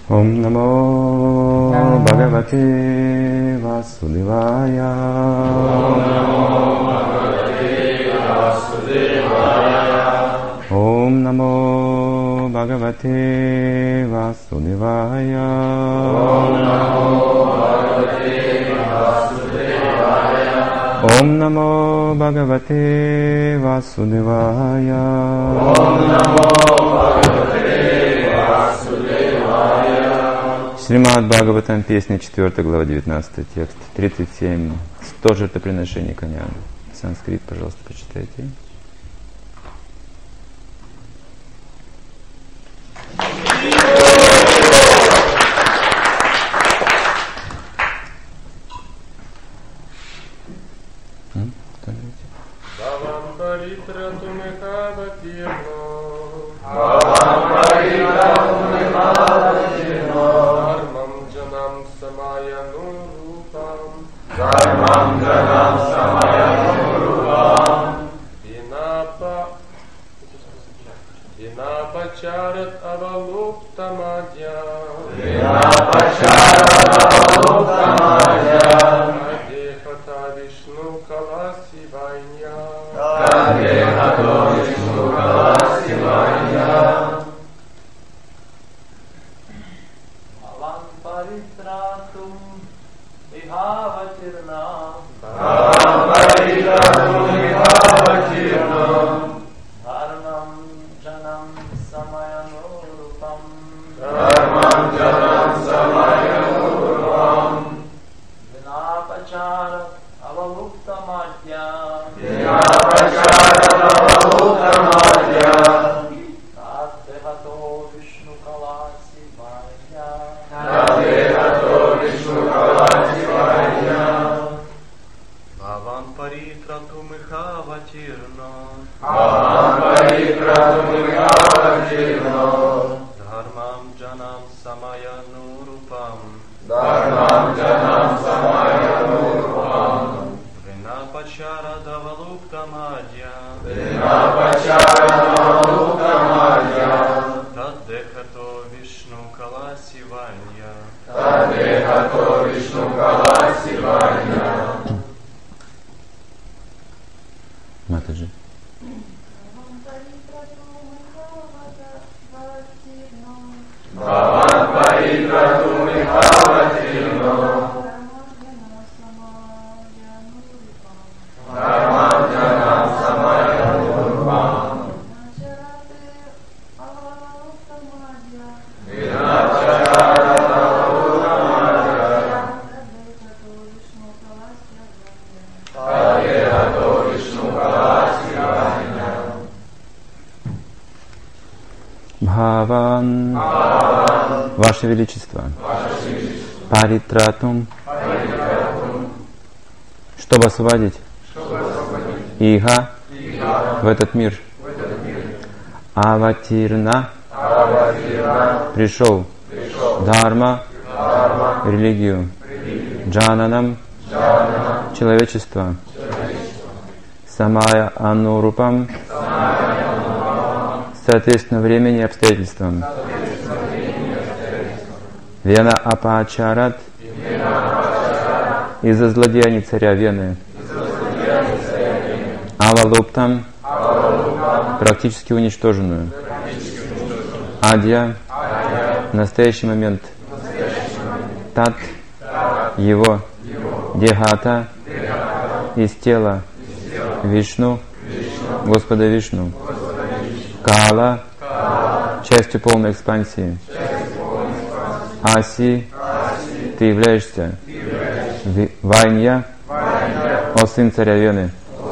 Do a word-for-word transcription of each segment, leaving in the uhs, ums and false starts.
Om Namo Bhagavate Vasudevaya. Om Namo Bhagavate Vasudevaya. Om Namo Bhagavate Vasudevaya. Om Namo Bhagavate Vasudevaya. Om Namo Bhagavate Vasudevaya. Om Namo Bhagavate Vasudevaya. Шримад Бхагаватам, песня четвёртая, глава девятнадцатый, текст тридцать семь. сто жертвоприношений коням. Санскрит, пожалуйста, почитайте. Dharmam Janam Samayanurupam Vinapacharat Avaluptamadya Vinapacharat Avaluptamadya Adehata Vishnu Kalasivanya Adehata Vishnu Kalasivanya Bhavan Paritratum Vihavatirna Bhavam Paritratum Vihavatirna Dharmam Janam Samayanurupam Dharmam Janam Samayanurupam Vinapachara Avaluptamadya Vinapachara Avaluptamadya Tadehato Vishnu Kalasivaya Tadehato Vishnu Kalasivaya Bhavam Paritratum Vihavatirna Bhavam Paritratum Vihavatirna Dharmam Janam Samayanurupam Dharmam Janam Samayanurupam Vinapachara Avaluptamadya Vinapachara Avaluptamadya Tadehato Vishnu Kalasivanya Tadehato Vishnu Kalasivanya Матаджи. Bhavan Paritratum Vihavatirna Dharmam Janam Samayanurupam Vinapachara Avaluptamadya Tadehato Vishnu Kalasivanya Бхаван, Ваше Величество, Паритратум, чтобы освободить Иха в этот мир, Аватирна, пришел, Дхарма, религию, Джананам, человечество, Самая Анурупам, соответственно времени и обстоятельствам. Вена Апачарат, из-за злодеяний царя Вены. Авалуптам, практически уничтоженную. Адья, в настоящий момент. Тат, его. Дехата, из тела. Вишну, Господа Вишну. Кала, частью полной экспансии. Аси, ты являешься. Вайнья, о сын царя Вены.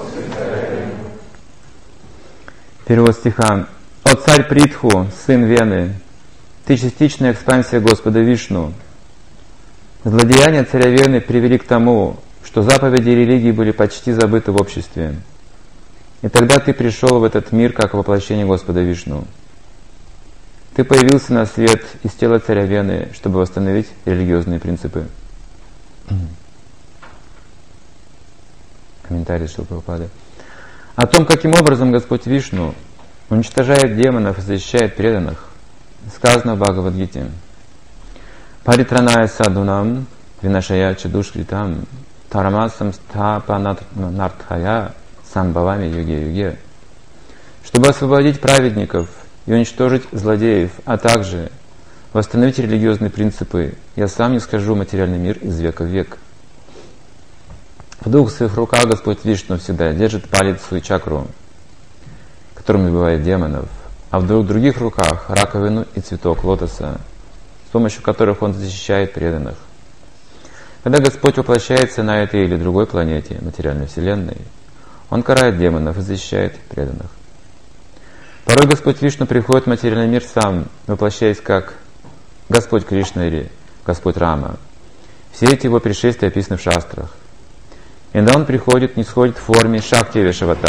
Перевод стиха. О царь Притху, сын Вены, ты частичная экспансия Господа Вишну. Злодеяния царя Вены привели к тому, что заповеди религии были почти забыты в обществе. И тогда ты пришел в этот мир как воплощение Господа Вишну. Ты появился на свет из тела царя Вены, чтобы восстановить религиозные принципы. Комментарий Шрила Прабхупады. О том, каким образом Господь Вишну уничтожает демонов и защищает преданных, сказано в Бхагавад-гите. Паритраная садунам винашая чадушкритам тарамасам стхапанартхая самбавами юге-юге. Чтобы освободить праведников и уничтожить злодеев, а также восстановить религиозные принципы, я сам не схожу в материальный мир из века в век. В двух своих руках Господь Вишну всегда держит палец и чакру, которым убивает демонов, а в двух других руках раковину и цветок лотоса, с помощью которых Он защищает преданных. Когда Господь воплощается на этой или другой планете материальной вселенной, Он карает демонов и защищает преданных. Порой Господь Вишну приходит в материальный мир сам, воплощаясь как Господь Кришна или Господь Рама. Все эти его пришествия описаны в шастрах. Иногда Он приходит, не сходит в форме Шакти Вешаватара.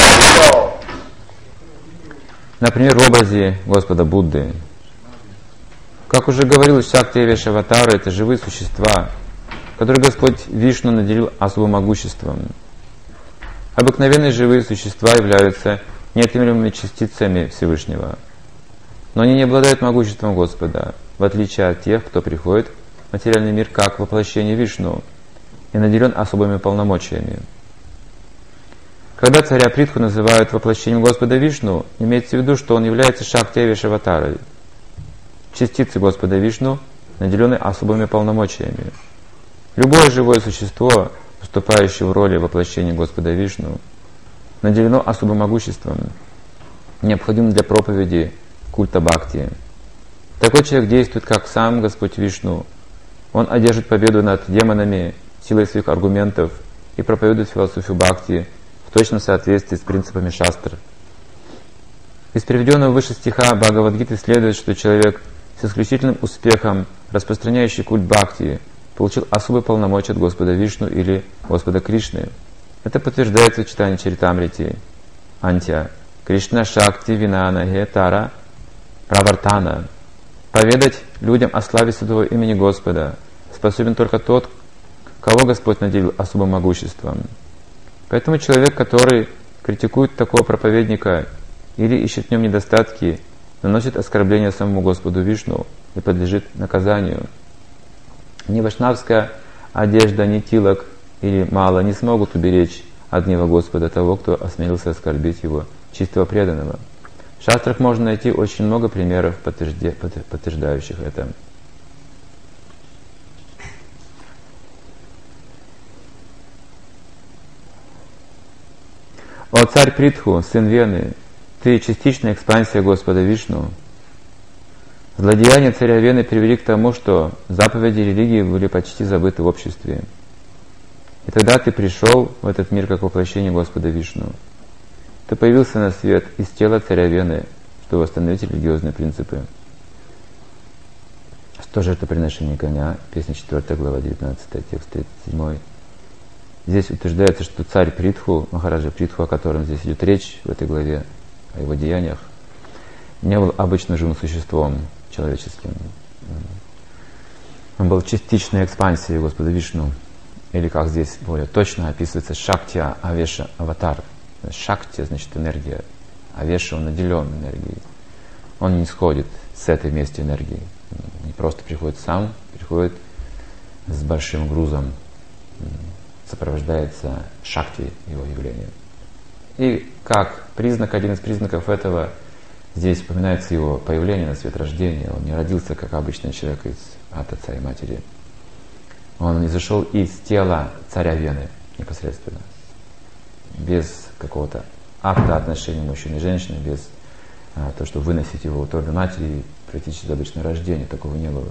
Например, в образе Господа Будды. Как уже говорилось, Шакти Вешаватара — это живые существа, которые Господь Вишну наделил особым могуществом. Обыкновенные живые существа являются неотъемлемыми частицами Всевышнего, но они не обладают могуществом Господа, в отличие от тех, кто приходит в материальный мир как воплощение Вишну и наделен особыми полномочиями. Когда царя Притху называют воплощением Господа Вишну, имеется в виду, что он является Шакти Вешаватарой, частицей Господа Вишну, наделенной особыми полномочиями. Любое живое существо, выступающее в роли воплощения Господа Вишну, наделено особым могуществом, необходимым для проповеди культа Бхакти. Такой человек действует как сам Господь Вишну. Он одержит победу над демонами силой своих аргументов и проповедует философию Бхакти в точном соответствии с принципами шастр. Из приведенного выше стиха Бхагавад-гиты следует, что человек с исключительным успехом, распространяющий культ Бхакти, получил особые полномочия от Господа Вишну или Господа Кришны. Это подтверждается в читании Чаритамрити. Антья. Кришна Шакти Винана Гетара Правартана. Поведать людям о славе святого имени Господа способен только тот, кого Господь наделил особым могуществом. Поэтому человек, который критикует такого проповедника или ищет в нем недостатки, наносит оскорбление самому Господу Вишну и подлежит наказанию. Ни вайшнавская одежда, ни тилок или мало не смогут уберечь от гнева Господа того, кто осмелился оскорбить его чистого преданного. В шастрах можно найти очень много примеров, подтверждающих это. «О царь Притху, сын Вены, ты частичная экспансия Господа Вишну. Злодеяния царя Вены привели к тому, что заповеди религии были почти забыты в обществе. И тогда ты пришел в этот мир как воплощение Господа Вишну. Ты появился на свет из тела царя Вены, чтобы восстановить религиозные принципы». Сто жертвоприношений коня, песня четвёртая, глава девятнадцатая, текст тридцать семь. Здесь утверждается, что царь Притху, Махараджа Притху, о котором здесь идет речь в этой главе, о его деяниях, не был обычным живым существом человеческим. Он был частичной экспансией Господа Вишну, или как здесь более точно описывается, Шактия Авеша Аватар. Шакти значит энергия, Авеша он наделен энергией. Он не сходит с этой вместе энергии. Не просто приходит сам, приходит с большим грузом, сопровождается шакти его явлением. И как признак, один из признаков этого, здесь упоминается его появление на свет рождения. Он не родился, как обычный человек, из от отца и матери. Он не зашел из тела царя Вены непосредственно, без какого-то акта отношений мужчины и женщины, без а, того, чтобы выносить его в утробе матери и пройти через обычное рождение. Такого не было.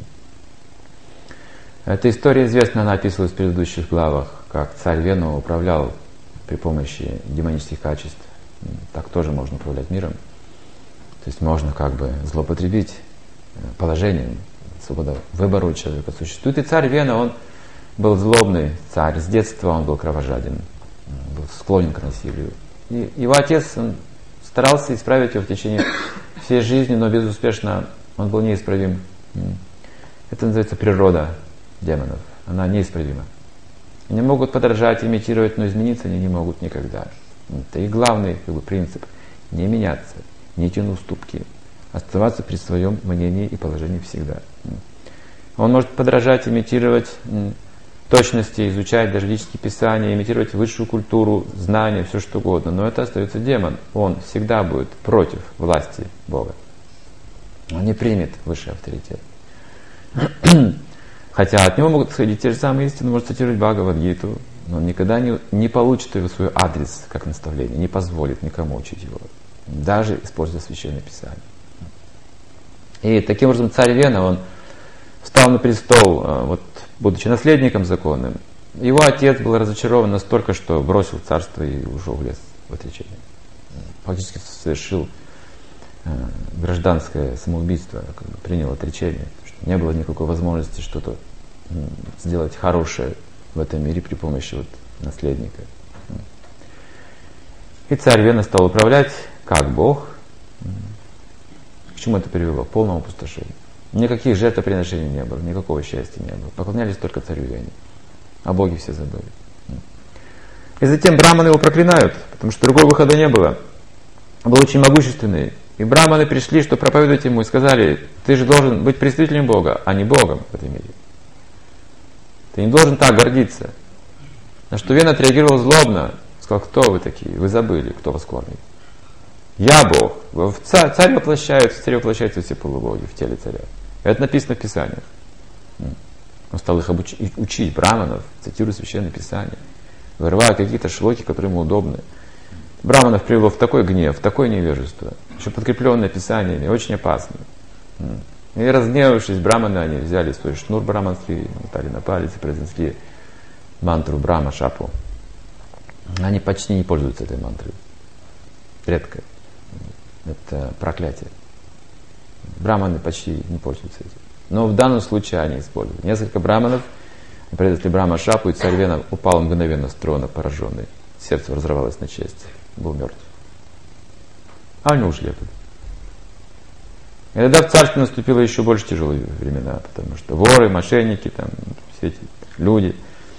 Эта история известна, она описывалась в предыдущих главах, как царь Вену управлял при помощи демонических качеств. Так тоже можно управлять миром. То есть можно как бы злоупотребить положением, свобода выбора у человека существует. И царь Вена, он был злобный царь. С детства он был кровожаден, был склонен к насилию. И его отец, он старался исправить его в течение всей жизни, но безуспешно он был неисправим. Это называется природа демонов. Она неисправима. Они могут подражать, имитировать, но измениться они не могут никогда. Это их главный как бы, принцип. Не меняться, не идти на уступки. Оставаться при своем мнении и положении всегда. Он может подражать, имитировать точности, изучать даже ведические писания, имитировать высшую культуру, знания, все что угодно. Но это остается демон. Он всегда будет против власти Бога. Он не примет высший авторитет. Хотя от него могут исходить те же самые истины, может цитировать Бхагавад-гиту, но он никогда не, не получит его в свой адрес как наставление, не позволит никому учить его, даже используя Священное Писание. И таким образом царь Вена, он встал на престол, вот, будучи наследником законным. Его отец был разочарован настолько, что бросил царство и ушел в лес в отречение. Фактически совершил э, гражданское самоубийство, как бы принял отречение. Что не было никакой возможности что-то э, сделать хорошее в этом мире при помощи вот, наследника. И царь Вена стал управлять как Бог. К чему это привело? К полному опустошению. Никаких жертвоприношений не было, никакого счастья не было. Поклонялись только царю Вене. А боги все забыли. И затем браманы его проклинают, потому что другого выхода не было. Он был очень могущественный. И браманы пришли, чтобы проповедовать ему, и сказали: ты же должен быть представителем Бога, а не Богом в этом мире. Ты не должен так гордиться. На что Вена отреагировал злобно. Сказал: кто вы такие? Вы забыли, кто вас кормит. Я Бог. Царь, царь воплощается, в царе воплощаются все полубоги в теле царя. Это написано в Писаниях. Он стал их обучить, учить браманов, цитируя Священное Писание, вырывая какие-то шлоки, которые ему удобны. Браманов привело в такой гнев, в такое невежество, еще подкрепленное Писаниями, очень опасно. И разгневавшись, браманы, они взяли свой шнур браманский, мотали на палец и произнесли мантру Брама Шапу. Они почти не пользуются этой мантрой. Редко. Это проклятие. Браманы почти не пользуются этим. Но в данном случае они используют. Несколько браманов произнесли Брама Шапу, и царь Вена упал мгновенно с трона, пораженный. Сердце разорвалось на части. Был мертв. А они ушли оттуда. И тогда в царстве наступило еще больше тяжелые времена, потому что воры, мошенники, там, все эти люди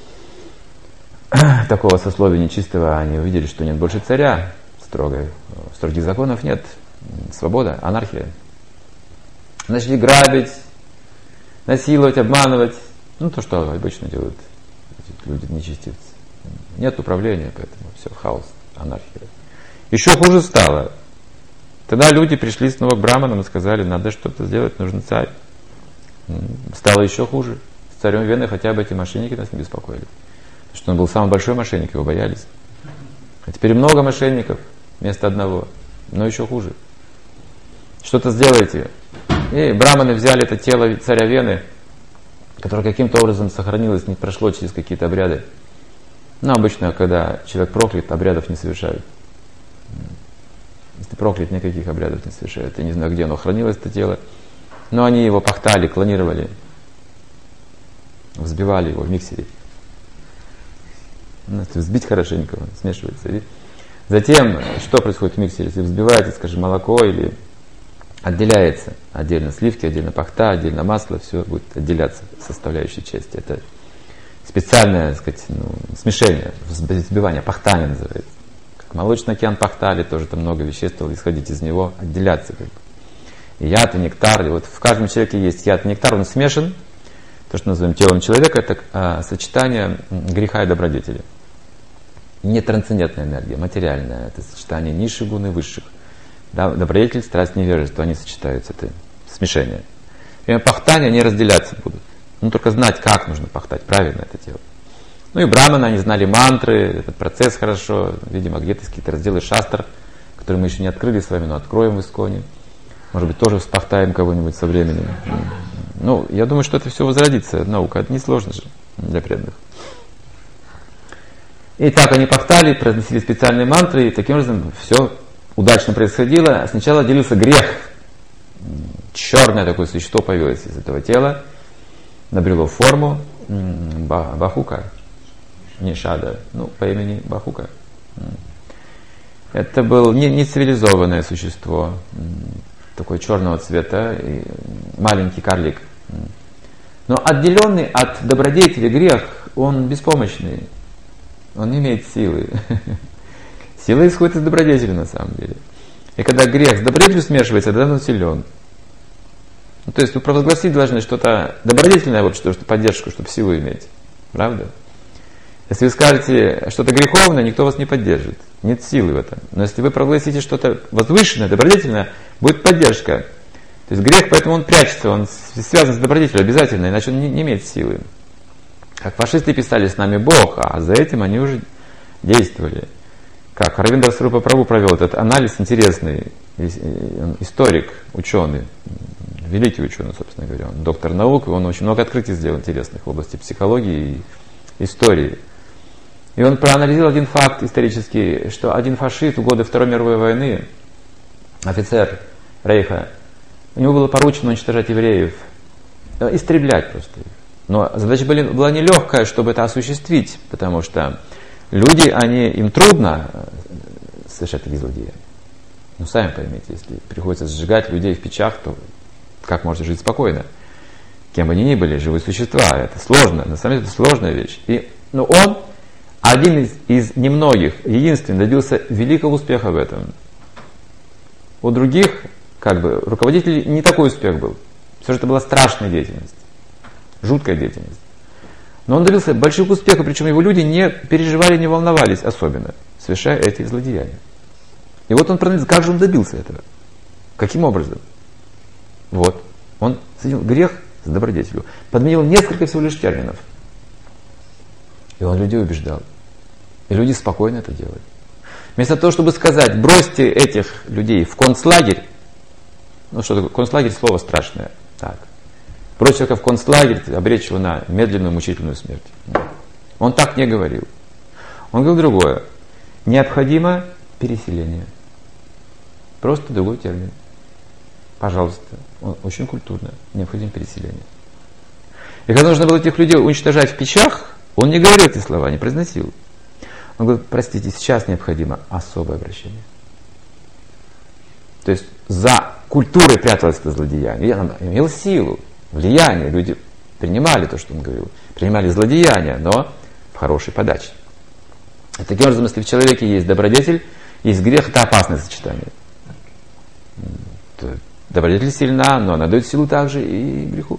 такого сословия нечистого, они увидели, что нет больше царя, строгой, строгих законов нет, свобода, анархия. Начали грабить, насиловать, обманывать, ну то, что обычно делают люди нечестивцы. Нет управления, поэтому все, хаос, анархия. Еще хуже стало. Тогда люди пришли снова к браманам и сказали: надо что-то сделать, нужен царь. Стало еще хуже. С царем Вены хотя бы эти мошенники нас не беспокоили. Потому что он был самый большой мошенник, его боялись. А теперь много мошенников вместо одного. Но еще хуже. Что-то сделайте. И браманы взяли это тело царя Вены, которое каким-то образом сохранилось, не прошло через какие-то обряды. Но обычно, когда человек проклят, обрядов не совершают. Если проклят, никаких обрядов не совершают. Я не знаю, где оно хранилось, это тело. Но они его пахтали, клонировали. Взбивали его в миксере. Ну, взбить хорошенько, он смешивается. И затем, что происходит в миксере? Если взбиваете, скажем, молоко или отделяется отдельно сливки, отдельно пахта, отдельно масло, все будет отделяться составляющие части. Это специальное, так сказать, ну, смешение, взбивание, пахтание называется. Как молочный океан пахтали, тоже там много веществ стало исходить из него, отделяться. Как бы. И яд, и нектар. И вот в каждом человеке есть яд и нектар, он смешан. То, что называем телом человека, это а, сочетание греха и добродетели. Не трансцендентная энергия, материальная. Это сочетание низших гун и высших. Добродетель, страсть, невежество, они сочетаются, это смешение. И пахтание, они разделяться будут. Ну, только знать, как нужно пахтать, правильно это делать. Ну и браманы, они знали мантры, этот процесс хорошо. Видимо, где-то есть какие-то разделы шастр, которые мы еще не открыли с вами, но откроем в Исконе. Может быть, тоже вспахтаем кого-нибудь со временем. Ну, я думаю, что это все возродится. Наука, это несложно же для преданных. И так они пахтали, произносили специальные мантры, и таким образом все удачно происходило. Сначала отделился грех. Черное такое существо появилось из этого тела, набрело форму Бахука, не Шада, ну, по имени Бахука. Это было нецивилизованное существо, такое черного цвета, и маленький карлик. Но отделенный от добродетели грех, он беспомощный, он не имеет силы. Сила исходит из добродетели на самом деле. И когда грех с добродетелью смешивается, тогда он силен. Ну, то есть вы провозгласить должны что-то добродетельное в обществе, чтобы поддержку, чтобы силу иметь. Правда? Если вы скажете что-то греховное, никто вас не поддержит. Нет силы в этом. Но если вы провозгласите что-то возвышенное, добродетельное, будет поддержка. То есть грех, поэтому он прячется, он связан с добродетелью обязательно, иначе он не, не имеет силы. Как фашисты писали «с нами Бог», а за этим они уже действовали. Как Аравиндра Сварупа Прабху провел этот анализ интересный, историк, ученый, великий ученый, собственно говоря, он доктор наук, и он очень много открытий сделал интересных в области психологии и истории. И он проанализировал один факт исторический, что один фашист в годы Второй мировой войны, офицер Рейха, у него было поручено уничтожать евреев, истреблять просто их. Но задача была нелегкая, чтобы это осуществить, потому что люди, они, им трудно совершать такие злодеяния. Ну, сами поймите, если приходится сжигать людей в печах, то как можно жить спокойно? Кем бы они ни были, живые существа, это сложно, на самом деле это сложная вещь. И, но он, один из, из немногих, единственный, добился великого успеха в этом. У других, как бы, руководителей не такой успех был. Все же это была страшная деятельность, жуткая деятельность. Но он добился больших успехов, причем его люди не переживали, не волновались особенно, совершая эти злодеяния. И вот он проанализировал, как же он добился этого? Каким образом? Вот, он соединил грех с добродетелью, подменил несколько всего лишь терминов. И он людей убеждал. И люди спокойно это делали. Вместо того, чтобы сказать, бросьте этих людей в концлагерь, ну что такое, концлагерь слово страшное, так, бросить человека в концлагерь, обречь его на медленную мучительную смерть. Он так не говорил. Он говорил другое. Необходимо переселение. Просто другой термин. Пожалуйста. Он очень культурно. Необходимо переселение. И когда нужно было этих людей уничтожать в печах, он не говорил эти слова, не произносил. Он говорит, простите, сейчас необходимо особое обращение. То есть за культурой пряталось это злодеяние. Оно имело силу, влияние. Люди принимали то, что он говорил. Принимали злодеяния, но в хорошей подаче. И таким образом, если в человеке есть добродетель, есть грех, это опасное сочетание. Добродетель сильна, но она дает силу также и греху.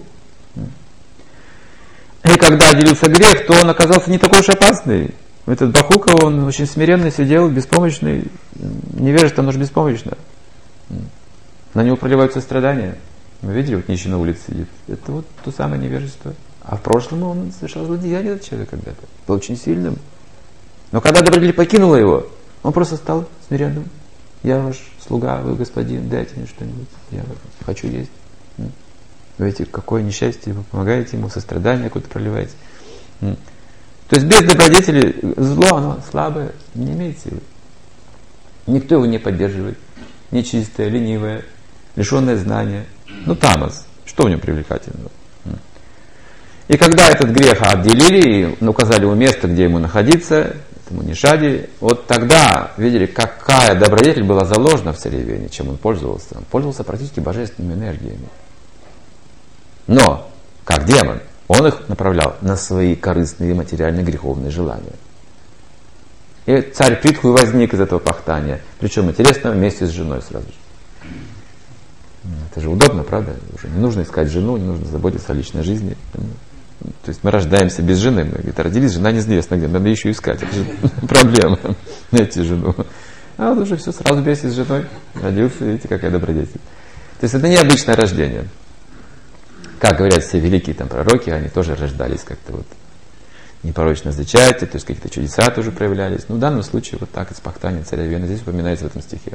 И когда отделился грех, то он оказался не такой уж опасный. Этот Бахука, он очень смиренно сидел, беспомощный. Невежество, оно же беспомощно. На него проливаются страдания. Вы видели, вот нищий на улице сидит. Это вот то самое невежество. А в прошлом он совершал злодеяние, этот человек когда-то. Был очень сильным. Но когда добродетель покинула его, он просто стал смиренным. Я ваш слуга, вы господин, дайте мне что-нибудь. Я хочу есть. Вы видите, какое несчастье, вы помогаете ему, сострадание какое-то проливаете. То есть без добродетели зло, оно слабое, не имеет силы. Никто его не поддерживает. Нечистое, ленивое, лишенное знания. Ну, тамас. Что в нем привлекательного? И когда этот грех отделили и указали ему место, где ему находиться, этому нишади, вот тогда видели, какая добродетель была заложена в царевне, чем он пользовался. Он пользовался практически божественными энергиями. Но, как демон, он их направлял на свои корыстные материальные греховные желания. И царь Притху возник из этого пахтания. Причем, интересно, вместе с женой сразу же. Это же удобно, правда? Уже не нужно искать жену, не нужно заботиться о личной жизни. То есть мы рождаемся без жены. Мы, говорит, родились, жена неизвестно где. Надо еще искать. Это же проблема. Найти жену. А вот уже все, сразу вместе с женой родился. Видите, какая добродетель. То есть это необычное рождение. Как говорят все великие там пророки, они тоже рождались как-то вот непорочное зачатие, то есть какие-то чудеса тоже проявлялись. Ну, в данном случае вот так из пахтания царя Вены здесь упоминается в этом стихе.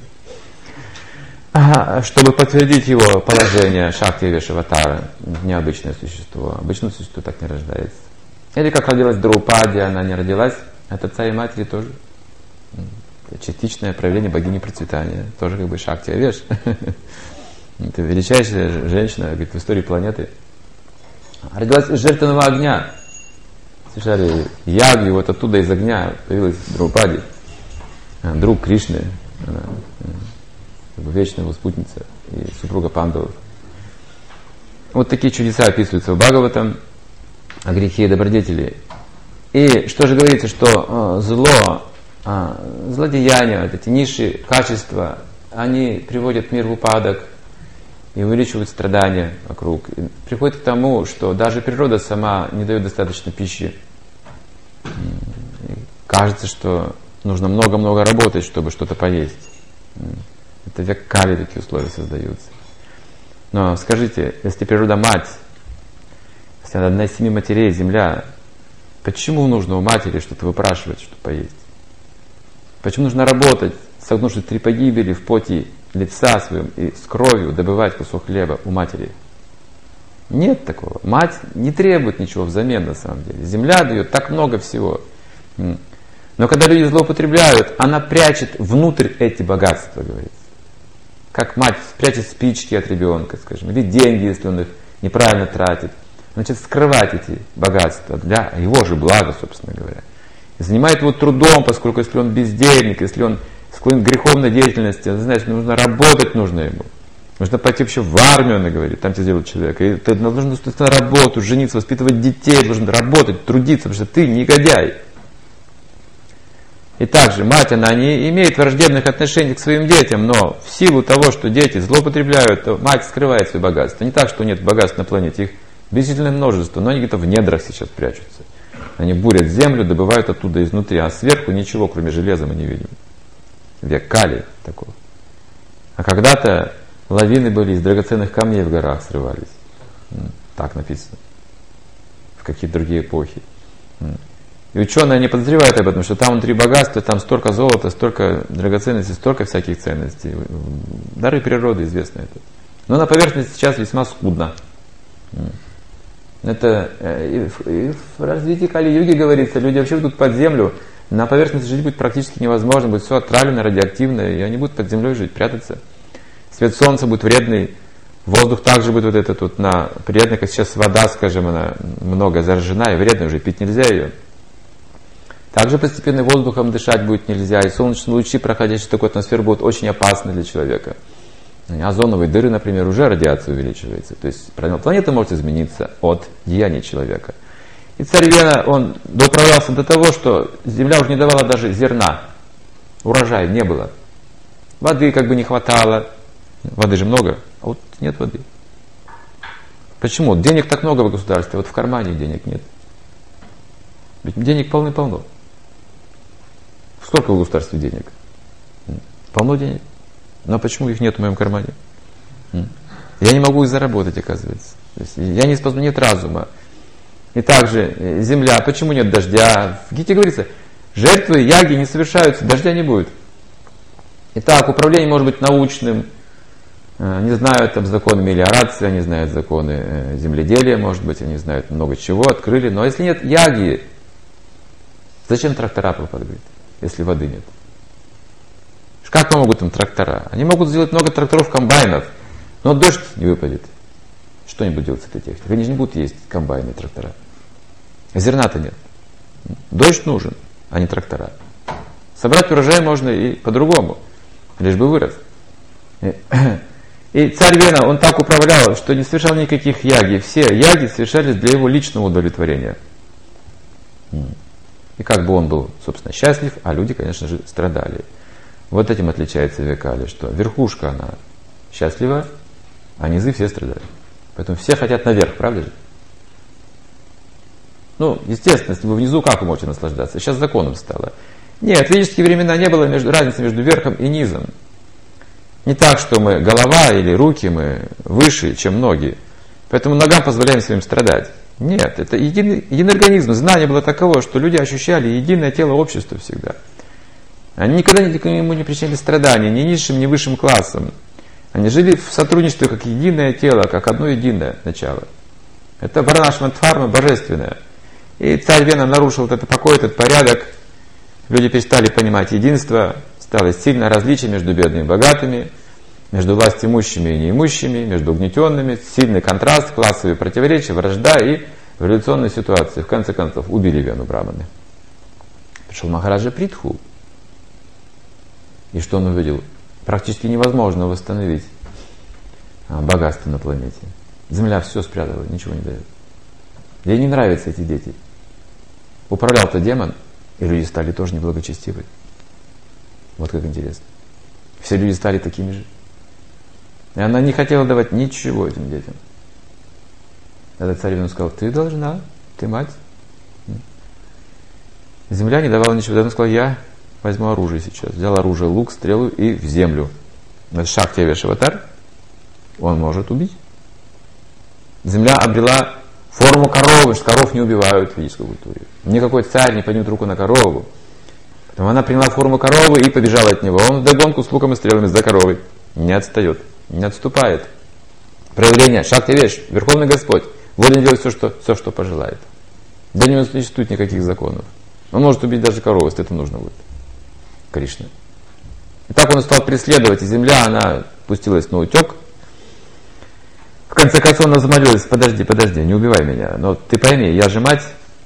А, чтобы подтвердить его положение Шакти Вешаватара, необычное существо. Обычное существо так не рождается. Или как родилась Драупади, она не родилась, это царь и матери тоже. Это частичное проявление богини процветания. Тоже как бы Шакти Авеш. Это величайшая женщина, говорит, в истории планеты. Родилась из жертвенного огня. Слышали, Ягью, вот оттуда из огня появилась Драупади, друг Кришны, она, вечная его спутница и супруга Пандавов. Вот такие чудеса описываются в Бхагаватам о грехе и добродетели. И что же говорится, что э, зло, э, злодеяния, вот эти низшие качества, они приводят мир в упадок. и увеличивают страдания вокруг. И приходит к тому, что даже природа сама не дает достаточно пищи. И кажется, что нужно много-много работать, чтобы что-то поесть. Это век Кали такие условия создаются. Но скажите, если природа мать, если она одна из семи матерей, земля, почему нужно у матери что-то выпрашивать, что поесть? Почему нужно работать, согнувшись три погибели в поте лица своем и с кровью добывать кусок хлеба у матери? Нет такого. Мать не требует ничего взамен на самом деле. Земля дает так много всего. Но когда люди злоупотребляют, она прячет внутрь эти богатства, говорится. Как мать прячет спички от ребенка, скажем, или деньги, если он их неправильно тратит. Она начинает скрывать эти богатства для его же блага, собственно говоря. И занимает его трудом, поскольку если он бездельник, если он склонен к греховной деятельности, он знает, что нужно работать, нужно ему. Нужно пойти вообще в армию, она говорит, там тебя сделают человека. И ты должен устроиться на работу, жениться, воспитывать детей, должен работать, трудиться, потому что ты негодяй. И также мать, она не имеет враждебных отношений к своим детям, но в силу того, что дети злоупотребляют, то мать скрывает свои богатства. Не так, что нет богатств на планете, их бесчисленное множество, но они где-то в недрах сейчас прячутся. Они бурят землю, добывают оттуда изнутри, а сверху ничего, кроме железа, мы не видим. Век Кали такого. А когда-то лавины были из драгоценных камней в горах срывались. Так написано. В какие-то другие эпохи. И ученые не подозревают об этом, что там внутри богатства, там столько золота, столько драгоценностей, столько всяких ценностей. Дары природы, известно это. Но на поверхности сейчас весьма скудно. Это и в, и в развитии Кали-юги говорится, люди вообще идут под землю, на поверхности жить будет практически невозможно, будет все отравлено, радиоактивно, и они будут под землей жить, прятаться. Свет солнца будет вредный, воздух также будет вот этот вот на приятный, как сейчас вода, скажем, она много заражена и вредная, уже пить нельзя ее. Также постепенно воздухом дышать будет нельзя, и солнечные лучи, проходящие в такую атмосферу, будут очень опасны для человека. Озоновые дыры, например, уже радиация увеличивается. То есть планета может измениться от деяний человека. И царь Вена, он доуправлялся до того, что земля уже не давала даже зерна. Урожая не было. Воды как бы не хватало. Воды же много, а вот нет воды. Почему? Денег так много в государстве, вот в кармане денег нет. Ведь денег полны-полно. Сколько в государстве денег? Полно денег. Но почему их нет в моем кармане? Я не могу их заработать, оказывается. То есть я не способен, нет разума. И также земля, почему нет дождя? В Гите говорится, жертвы, яги не совершаются, дождя не будет. Итак, управление может быть научным, не знают там законы мелиорации, они знают законы земледелия, может быть, они знают много чего, открыли. Но если нет яги, зачем трактора пропадают, если воды нет? Как помогут им трактора? Они могут сделать много тракторов, комбайнов, но дождь не выпадет. Что они будут делать с этой техникой? Они же не будут есть комбайны и трактора. Зерна-то нет. Дождь нужен, а не трактора. Собрать урожай можно и по-другому, лишь бы вырос. И, и царь Вена, он так управлял, что не совершал никаких яги. Все яги совершались для его личного удовлетворения. И как бы он был, собственно, счастлив, а люди, конечно же, страдали. Вот этим отличается век Кали, что верхушка, она счастлива, а низы все страдают. Поэтому все хотят наверх, правда же? Ну, естественно, если вы внизу, как вы можете наслаждаться? Сейчас законом стало. Нет, в ведические времена не было между, разницы между верхом и низом. Не так, что мы голова или руки, мы выше, чем ноги. Поэтому ногам позволяем своим страдать. Нет, это единый, единый организм. Знание было таково, что люди ощущали единое тело общества всегда. Они никогда никому не причиняли страдания, ни низшим, ни высшим классом. Они жили в сотрудничестве как единое тело, как одно единое начало. Это Варнашмадхарма божественное. И царь Вена нарушил этот покой, этот порядок. Люди перестали понимать единство, стало сильное различие между бедными и богатыми, между властимущими и неимущими, между угнетенными, сильный контраст, классовые противоречия, вражда и в революционной ситуации. В конце концов, убили Вену браманы. Пришел Махараджа Притху. И что он увидел? Практически невозможно восстановить богатство на планете. Земля все спрятала, ничего не дает. Ей не нравятся эти дети. Управлял-то демон, и люди стали тоже неблагочестивы. Вот как интересно. Все люди стали такими же. И она не хотела давать ничего этим детям. Этот царевна сказал: ты должна, ты мать. Земля не давала ничего. Она сказала: я возьму оружие сейчас. Взял оружие, лук, стрелу и в землю. Это Шакти Аватар. Он может убить. Земля обрела форму коровы, что коров не убивают в ведической культуре. Никакой царь не поднимет руку на корову. Потом она приняла форму коровы и побежала от него. Он вдогонку с луком и стрелами за коровой. Не отстает, не отступает. Проявление Шакти Веш, Верховный Господь, волен делать все что, все, что пожелает. Для него не существует никаких законов. Он может убить даже корову, если это нужно будет. Кришна. И так он стал преследовать, и земля, она пустилась на утек. В конце концов она замолилась: подожди, подожди, не убивай меня. Но ты пойми, я же мать.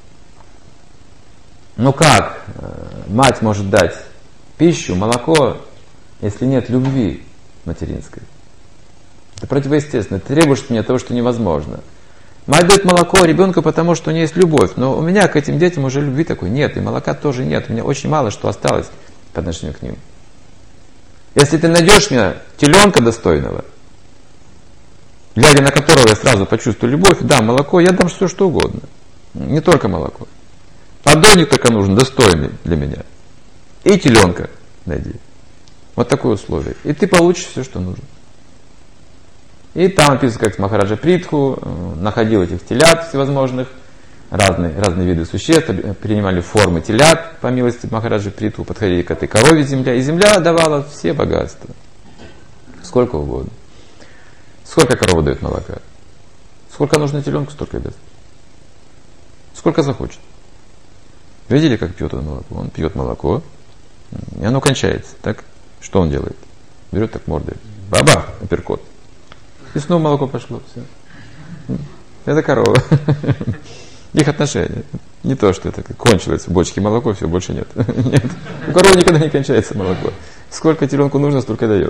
Ну как мать может дать пищу, молоко, если нет любви материнской? Это противоестественно. Ты требуешь от меня того, что невозможно. Мать дает молоко ребенку, потому что у нее есть любовь. Но у меня к этим детям уже любви такой нет. И молока тоже нет. У меня очень мало что осталось по отношению к ним. Если ты найдешь мне теленка достойного, глядя на которого я сразу почувствую любовь, да, молоко, я дам все, что угодно. Не только молоко. Поддойник только нужен, достойный для меня. И теленка найди. Вот такое условие. И ты получишь все, что нужно. И там описывается, как Махараджа Притху находил этих телят всевозможных, разные, разные виды существ, принимали формы телят, по милости Махараджи Притху, подходили к этой корове земля, и земля давала все богатства. Сколько угодно. Сколько корова дает молока? Сколько нужно теленку, столько и даст. Сколько захочет. Видели, как пьет он молоко? Он пьет молоко, и оно кончается. Так? Что он делает? Берет так мордой. Баба, апперкот. И снова молоко пошло. Все. Это корова. Их отношения. Не то, что это кончилось в бочке молоко, все, больше нет. Нет. У коровы никогда не кончается молоко. Сколько теленку нужно, столько дает.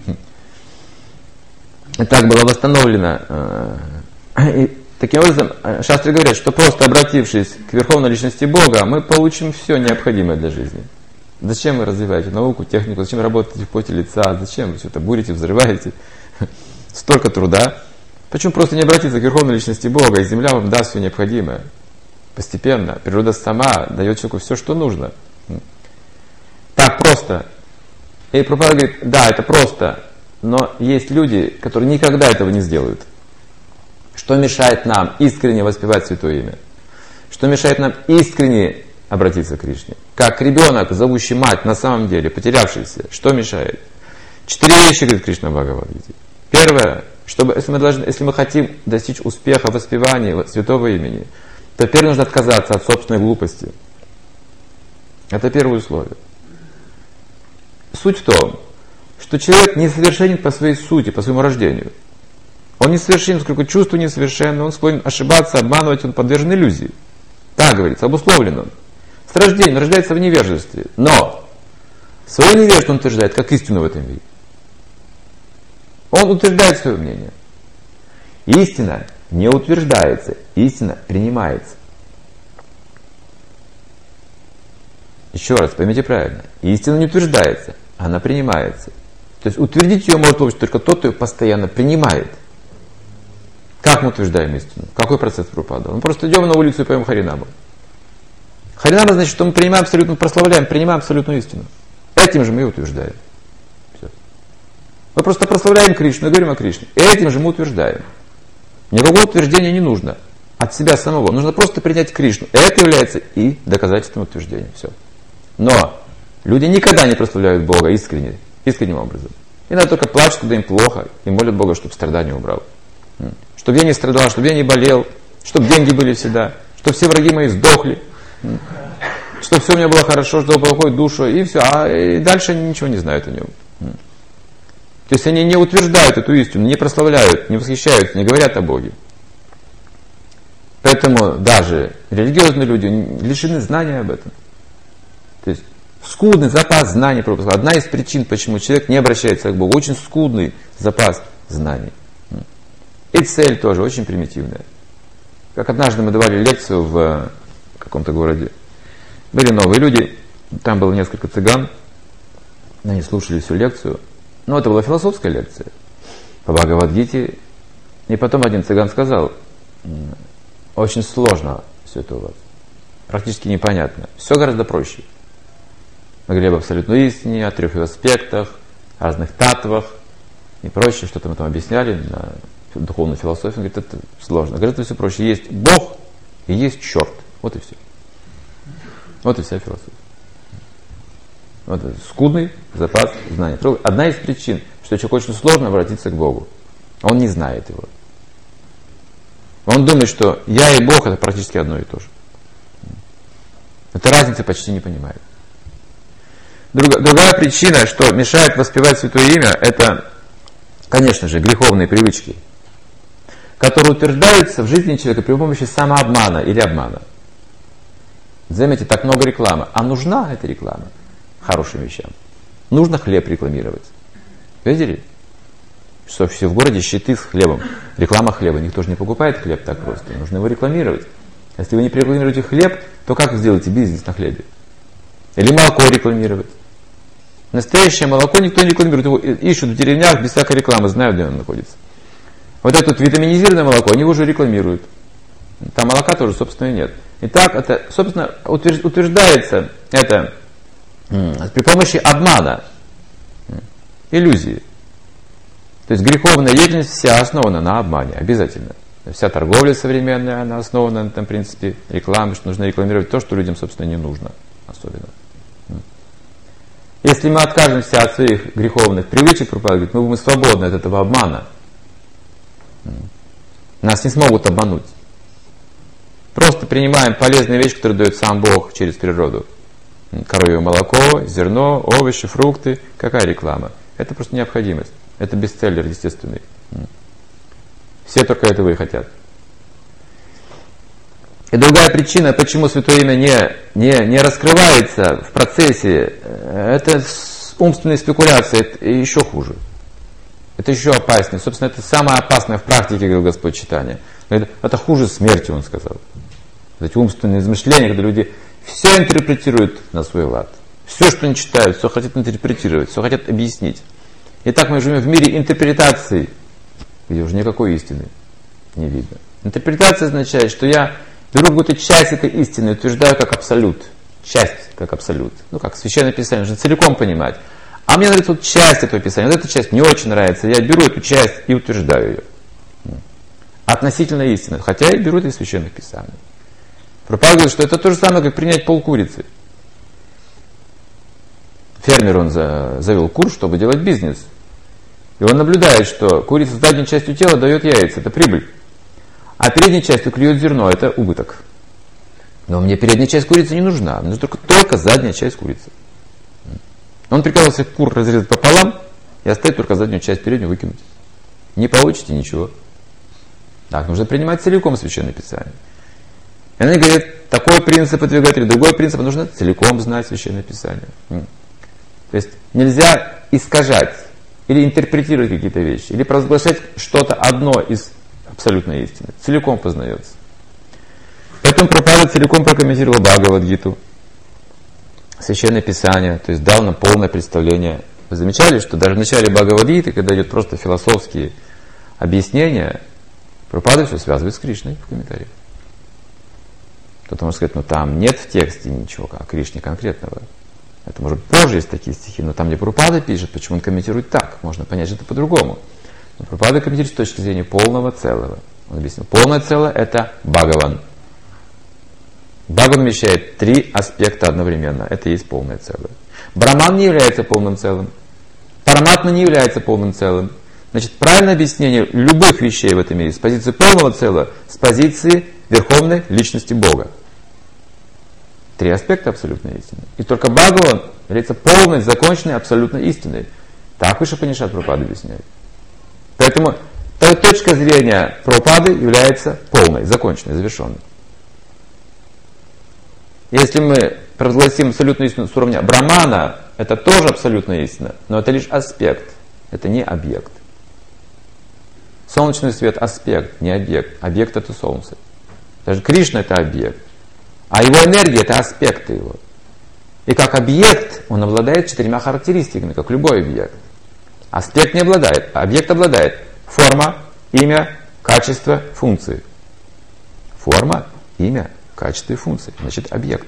И так было восстановлено. И таким образом, шастры говорят, что просто обратившись к Верховной Личности Бога, мы получим все необходимое для жизни. Зачем вы развиваете науку, технику, зачем работаете в поте лица, зачем вы все это бурите, взрываете? Столько труда. Почему просто не обратиться к Верховной Личности Бога, и земля вам даст все необходимое? Постепенно. Природа сама дает человеку все, что нужно. Так просто. И Прабхупада говорит: да, это просто, но есть люди, которые никогда этого не сделают. Что мешает нам искренне воспевать Святое Имя? Что мешает нам искренне обратиться к Кришне? Как ребенок, зовущий мать, на самом деле, потерявшийся. Что мешает? Четыре вещи, говорит Кришна в Бхагавад-гите. Первое, чтобы, если, мы должны, если мы хотим достичь успеха в воспевании Святого Имени, то первое, нужно отказаться от собственной глупости. Это первое условие. Суть в том, что человек несовершенен по своей сути, по своему рождению. Он несовершенен, поскольку чувство несовершенно, он склонен ошибаться, обманывать, он подвержен иллюзии. Так говорится, обусловлен он. С рождения, он рождается в невежестве. Но свое невежество он утверждает как истину в этом мире. Он утверждает свое мнение. Истина не утверждается, истина принимается. Еще раз, поймите правильно. Истина не утверждается, она принимается. То есть утвердить ее может только тот, кто ее постоянно принимает. Как мы утверждаем истину? Какой процесс Прабхупады? Мы просто идем на улицу и поем Харинаму. Харинама значит, что мы принимаем абсолютно, прославляем, принимаем абсолютную истину. Этим же мы и утверждаем. Все. Мы просто прославляем Кришну и говорим о Кришне. Этим же мы утверждаем. Никакого утверждения не нужно от себя самого. Нужно просто принять Кришну. Это является и доказательством утверждения. Все. Но люди никогда не прославляют Бога искренне, искренним образом. Иногда только плачут, когда им плохо, и молят Бога, чтобы страдания убрал. Чтобы я не страдал, чтобы я не болел, чтобы деньги были всегда, чтобы все враги мои сдохли, чтобы все у меня было хорошо, чтобы упокоить душу, и все. А и дальше они ничего не знают о нем. То есть они не утверждают эту истину, не прославляют, не восхищаются, не говорят о Боге. Поэтому даже религиозные люди лишены знания об этом. То есть скудный запас знаний. Одна из причин, почему человек не обращается к Богу, очень скудный запас знаний. И цель тоже очень примитивная. Как однажды мы давали лекцию в каком-то городе. Были новые люди, там было несколько цыган, они слушали всю лекцию. Но это была философская лекция. по Бхагавад-гите. И потом один цыган сказал, очень сложно все это у вас, практически непонятно. Все гораздо проще. Мы говорили об абсолютной истине, о трех ее аспектах, о разных татвах и прочее, что-то мы там объясняли на духовной философии. Он говорит, это сложно. Говорит, это все проще. Есть Бог и есть черт. Вот и все. Вот и вся философия. Вот скудный запас знаний. Одна из причин, что человеку очень сложно обратиться к Богу. Он не знает его. Он думает, что я и Бог это практически одно и то же. Эта разница почти не понимает. Друг, другая причина, что мешает воспевать Святое Имя, это, конечно же, греховные привычки, которые утверждаются в жизни человека при помощи самообмана или обмана. Заметьте, так много рекламы. А нужна эта реклама хорошим вещам? Нужно хлеб рекламировать. Видели? Что все в городе щиты с хлебом. Реклама хлеба. Никто же не покупает хлеб так просто. Нужно его рекламировать. Если вы не рекламируете хлеб, то как вы сделаете бизнес на хлебе? Или молоко рекламировать? Настоящее молоко никто не рекламирует. Его ищут в деревнях без всякой рекламы, знают, где оно находится. Вот это вот витаминизированное молоко, они его уже рекламируют. Там молока тоже, собственно, нет. Итак, это, собственно, утверждается это при помощи обмана, иллюзии. То есть греховная деятельность вся основана на обмане, обязательно. Вся торговля современная, она основана на этом принципе рекламы, что нужно рекламировать то, что людям, собственно, не нужно особенно. Если мы откажемся от своих греховных привычек, проповедует, мы будем свободны от этого обмана. Нас не смогут обмануть. Просто принимаем полезные вещи, которые дает сам Бог через природу. Коровье молоко, зерно, овощи, фрукты. Какая реклама? Это просто необходимость. Это бестселлер естественный. Все только этого и хотят. И другая причина, почему Святое Имя не, не, не раскрывается в процессе, это умственные спекуляции, это еще хуже. Это еще опаснее. Собственно, это самое опасное в практике, говорил Господь читания. Это хуже смерти, он сказал. Эти умственные измышления, когда люди все интерпретируют на свой лад. Все, что они читают, все хотят интерпретировать, все хотят объяснить. Итак, мы живем в мире интерпретации, где уже никакой истины не видно. Интерпретация означает, что я беру какую-то часть этой истины и утверждаю как абсолют. Часть как абсолют. Ну, как Священное Писание, нужно целиком понимать. А мне нравится вот часть этого Писания. Вот эта часть не очень нравится. Я беру эту часть и утверждаю ее. Относительно истины. Хотя я беру это из Священных Писаний. Проповедует, что это то же самое, как принять пол курицы. Фермер, он за, завел кур, чтобы делать бизнес. И он наблюдает, что курица с задней частью тела дает яйца, это прибыль. А передней частью клюет зерно, это убыток. Но мне передняя часть курицы не нужна, мне нужна только, только задняя часть курицы. Он приказал всех кур разрезать пополам и оставить только заднюю часть, переднюю выкинуть. Не получите ничего. Так, нужно принимать целиком Священное Писание. И они говорят, такой принцип отвергать или другой принцип, нужно целиком знать Священное Писание. То есть нельзя искажать или интерпретировать какие-то вещи, или провозглашать что-то одно из абсолютной истины. Целиком познается. Поэтому Прабхупада целиком прокомментировал Бхагавад-гиту, Священное Писание, то есть дал нам полное представление. Вы замечали, что даже в начале Бхагавад-гиты, когда идет просто философские объяснения, Прабхупада все связывает с Кришной в комментариях. Кто-то может сказать, ну там нет в тексте ничего о Кришне конкретного. Это может позже есть такие стихи, но там, где Прабхупада пишет, почему он комментирует так, можно понять, что это по-другому. Но Прабхупада комментирует с точки зрения полного целого. Он объяснил, полное целое это Бхагаван. Бхагаван вмещает три аспекта одновременно. Это и есть полное целое. Браман не является полным целым. Параматма не является полным целым. Значит, правильное объяснение любых вещей в этом мире с позиции полного целого, с позиции Верховной Личности Бога. Три аспекта абсолютной истины. И только Бхагаван является полной, законченной, абсолютной истиной. Так Вишапанишат Прабхупада объясняет. Поэтому точка зрения Прабхупады является полной, законченной, завершенной. Если мы провозгласим абсолютную истину с уровня Брамана, это тоже абсолютная истина, но это лишь аспект, это не объект. Солнечный свет – аспект, не объект. Объект – это солнце. Даже Кришна – это объект. А его энергия – это аспекты его. И как объект он обладает четырьмя характеристиками, как любой объект. Аспект не обладает, а объект обладает Форма, имя, качество, функции. Форма, имя, качество и функции. Значит, объект.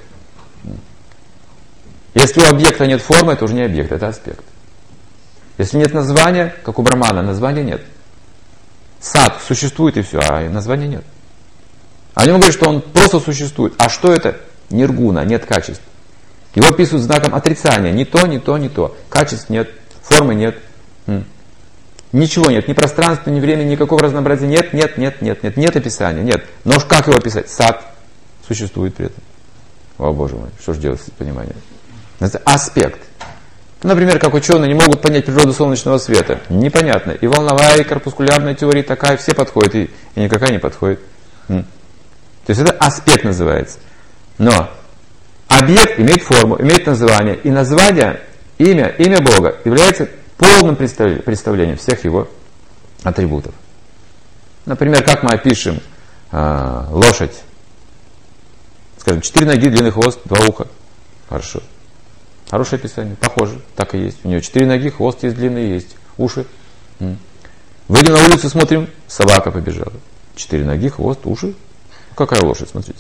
Если у объекта нет формы, это уже не объект, это аспект. Если нет названия, как у Брахмана, названия нет. Сад существует и все, а названия нет. Они говорят, что он просто существует. А что это? Ниргуна, нет качеств. Его описывают знаком отрицания. Ни то, ни то, ни то. Качеств нет, формы нет. Ничего нет, ни пространства, ни времени, никакого разнообразия нет, нет, нет, нет, нет, нет описания, нет. Но уж как его описать? Сад существует при этом. О, Боже мой, что же делать с пониманием? Это аспект. Например, как ученые не могут понять природу солнечного света. Непонятно. И волновая, и корпускулярная теория такая, все подходят, и, и никакая не подходит. То есть это аспект называется. Но объект имеет форму, имеет название. И название, имя, имя Бога является полным представлением всех его атрибутов. Например, как мы опишем э, лошадь. Скажем, четыре ноги, длинный хвост, два уха. Хорошо. Хорошее описание. Похоже. Так и есть. У нее четыре ноги, хвост есть длинный, есть уши. М. Выйдем на улицу, смотрим, собака побежала. Четыре ноги, хвост, уши. Какая лошадь, смотрите.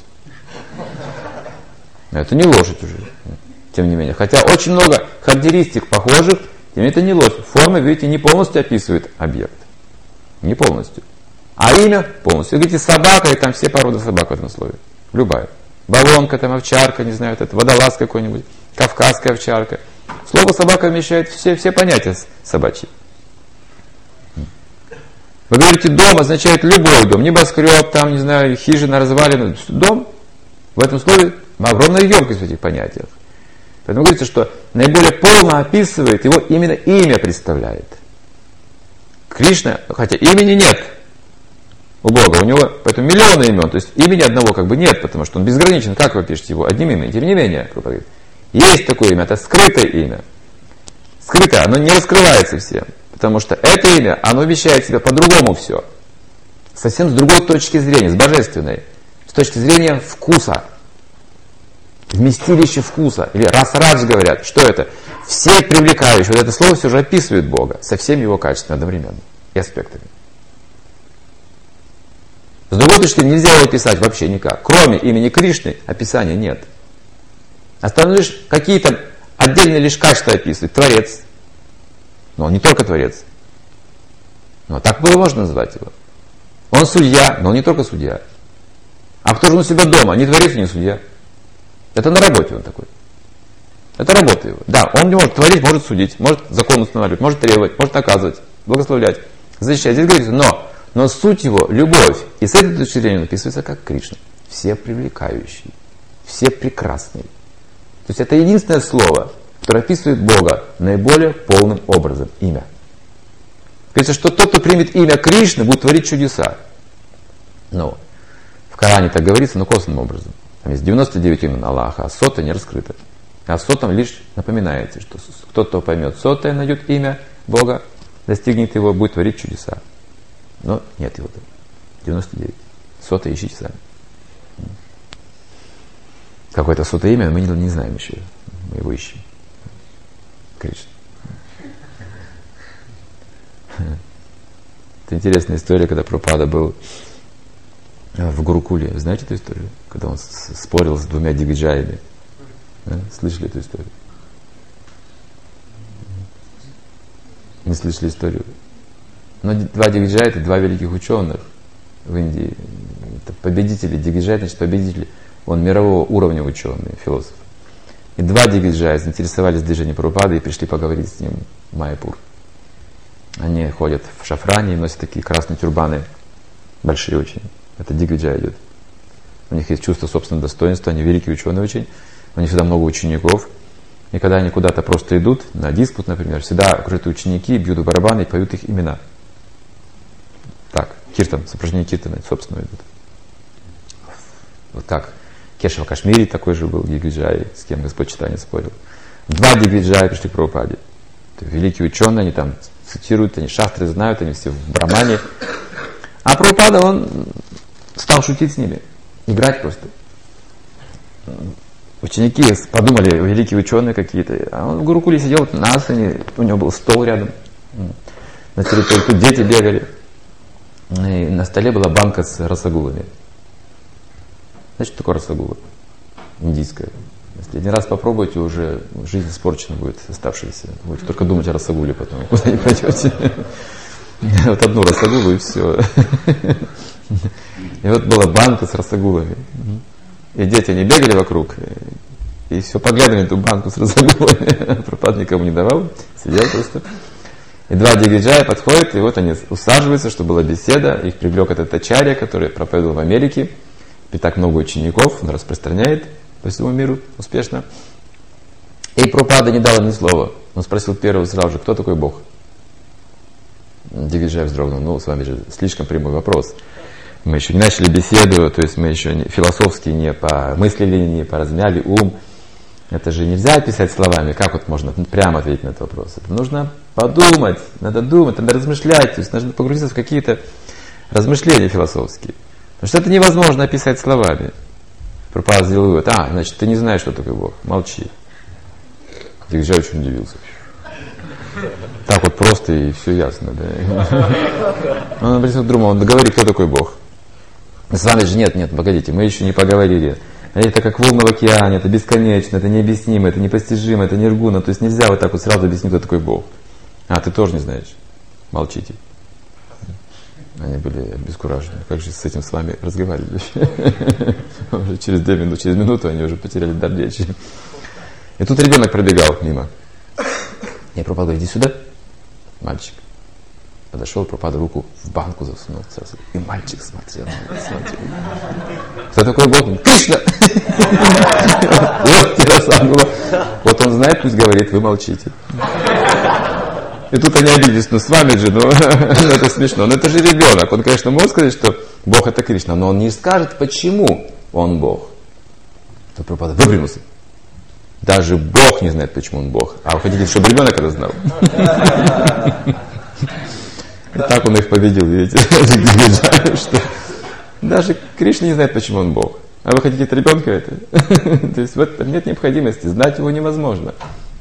Это не лошадь уже. Тем не менее. Хотя очень много характеристик похожих, тем не менее это не лошадь. Форма, видите, не полностью описывает объект. Не полностью. А имя полностью. Вы говорите, собака, и там все породы собак в этом слове. Любая. Балонка, там овчарка, не знаю, это водолаз какой-нибудь, кавказская овчарка. Слово собака вмещает все, все понятия собачьи. Вы говорите, дом означает любой дом, небоскреб, там, не знаю, хижина, развалина. Дом, в этом слове огромная емкость в этих понятиях. Поэтому говорится, что наиболее полно описывает, его именно имя представляет. Кришна, хотя имени нет у Бога, у него поэтому миллионы имен, то есть имени одного как бы нет, потому что он безграничен. Как вы пишете его? Одним именем. Тем не менее, есть такое имя, это скрытое имя. Скрытое, оно не раскрывается всем, потому что это имя, оно вмещает в себя по-другому все. Совсем с другой точки зрения, с божественной, с точки зрения вкуса. Вместилище вкуса, или расрадж говорят, что это? Все привлекающие, вот это слово все же описывает Бога со всеми его качествами одновременно и аспектами. С другой точки зрения нельзя его описать вообще никак. Кроме имени Кришны описания нет. Остальное лишь какие-то отдельные лишь качества описывает. Творец. Но он не только Творец. Но так было можно назвать его. Он судья, но он не только судья. А кто же он у себя дома? Не Творец, не судья. Это на работе он такой. Это работа его. Да, он не может творить, может судить, может закон устанавливать, может требовать, может наказывать, благословлять, защищать. Здесь говорится, но, но суть его – любовь. И с этой точки зрения он описывается как Кришна. Все привлекающий, все прекрасный. То есть это единственное слово, которое описывает Бога наиболее полным образом. Имя. Говорится, что тот, кто примет имя Кришны, будет творить чудеса. Но в Коране так говорится, но косвенным образом. Там есть девяносто девять имен Аллаха, а сотая не раскрыто. А в сотом лишь напоминается, что кто-то поймет сотое, найдет имя Бога, достигнет его, будет творить чудеса. Но нет его там. девяносто девять. Сотое ищите сами. Какое-то сотое имя мы не, не знаем еще. Мы его ищем. Кришна. Это интересная история, когда Прабхупада был в Гурукуле. Вы знаете эту историю? Когда он спорил с двумя дигвиджаями. Да? Слышали эту историю? Не слышали историю? Но два дигвиджая — это два великих ученых в Индии. Это победители. Дигвиджай, значит победитель. Он мирового уровня ученый, философ. И два дигвиджая заинтересовались движением Прабхупады и пришли поговорить с ним в Майяпур. Они ходят в шафране и носят такие красные тюрбаны. Большие очень. Это дигвиджай идет. У них есть чувство собственного достоинства, они великие ученые очень. У них всегда много учеников. И когда они куда-то просто идут, на диспут, например, всегда окружают ученики, бьют в барабаны и поют их имена. Так, киртан, сопровождение киртана, собственно, идут. Вот так. Кешава Кашмири такой же был дигвиджай, с кем Господь Чайтанья спорил. Два дигвиджая пришли к Прабхупаде. Великие ученые, они там цитируют, они шастры знают, они все в брамане. А Прабхупада, он стал шутить с ними, играть просто. Ученики подумали, великие ученые какие-то. А он в Гурукуле сидел на асане, у него был стол рядом. На территории, тут дети бегали. И на столе была банка с расагулами. Знаете, что такое расагула? Индийская. Если один раз попробуйте, уже жизнь испорчена будет, оставшаяся. Будете только думать о расагуле потом, куда не пойдете. Вот одну расагулу и все. И вот была банка с расагулами. И дети, они бегали вокруг, и все поглядывали на эту банку с расагулами. Прабхупада никому не давал, сидел просто. И два дигвиджая подходят, и вот они усаживаются, чтобы была беседа. Их привлек этот ачарья, который проповедовал в Америке. И так много учеников, он распространяет по всему миру успешно. И Прабхупада не дал им ни слова. Он спросил первого сразу же, кто такой Бог? Дигвиджай вздрогнул. Ну, с вами же слишком прямой вопрос. Мы еще не начали беседу, то есть мы еще не, философски не помыслили, не поразмяли ум. Это же нельзя описать словами. Как вот можно прямо ответить на этот вопрос? Это нужно подумать, надо думать, надо размышлять, то есть нужно погрузиться в какие-то размышления философские. Потому что это невозможно описать словами. Прабхупада сделал вывод: а, значит, ты не знаешь, что такое Бог, молчи. Дигвиджай очень удивился. Так вот просто и все ясно. Да? Он обратился к другому, он договорит, кто такой Бог. С вами же нет, нет, погодите, мы еще не поговорили. Это как волны в океане, это бесконечно, это необъяснимо, это непостижимо, это ниргуна. То есть нельзя вот так вот сразу объяснить, кто такой Бог. А, ты тоже не знаешь. Молчите. Они были обескуражены. Как же с этим с вами разговаривали? Уже через две минуты, через минуту они уже потеряли дар речи. И тут ребенок пробегал мимо. Я Прабхупада говорит: иди сюда, мальчик. Подошел, Прабхупада руку в банку засунул. И мальчик смотрел, смотрел. Кто такой Бог? Кришна! Вот Тирасангула. Вот он знает, пусть говорит, вы молчите. И тут они обиделись, ну с вами же, ну это смешно. Но это же ребенок. Он, конечно, может сказать, что Бог это Кришна, но он не скажет, почему он Бог. То Прабхупада выпрямился. Даже Бог не знает, почему он Бог. А вы хотите, чтобы ребенок это знал? И так он их победил, видите? Что даже Кришна не знает, почему он Бог. А вы хотите от ребенка это? То есть в этом нет необходимости. Знать его невозможно.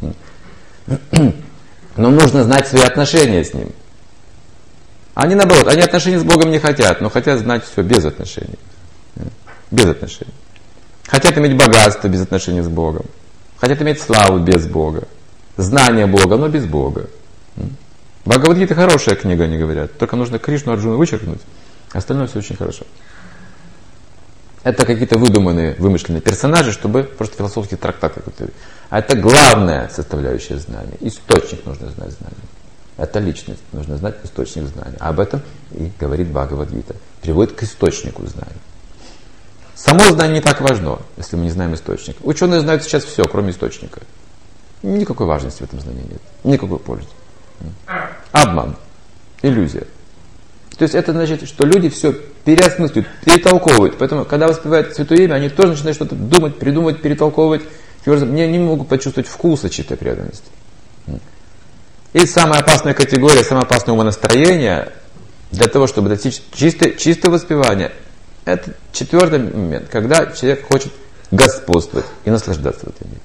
Но нужно знать свои отношения с ним. Они наоборот, они отношения с Богом не хотят, но хотят знать все без отношений. Без отношений. Хотят иметь богатство без отношений с Богом. Хотят иметь славу без Бога. Знание Бога, но без Бога. Бхагавад-гита хорошая книга, они говорят. Только нужно Кришну, Арджуну вычеркнуть. Остальное все очень хорошо. Это какие-то выдуманные, вымышленные персонажи, чтобы просто философский трактат какой-то. А это главная составляющая знания. Источник нужно знать знания. Это личность. Нужно знать источник знания. Об этом и говорит Бхагавад-гита. Приводит к источнику знания. Само знание не так важно, если мы не знаем источник. Ученые знают сейчас все, кроме источника. Никакой важности в этом знании нет. Никакой пользы. Обман. Иллюзия. То есть это значит, что люди все переосмысливают, перетолковывают. Поэтому, когда воспевают Святое Имя, они тоже начинают что-то думать, придумывать, перетолковывать. Мне не могут почувствовать вкуса чьей-то преданности. И самая опасная категория, самое опасное умонастроение для того, чтобы достичь чисто, чистого воспевания, это четвертый момент, когда человек хочет господствовать и наслаждаться в этом мире.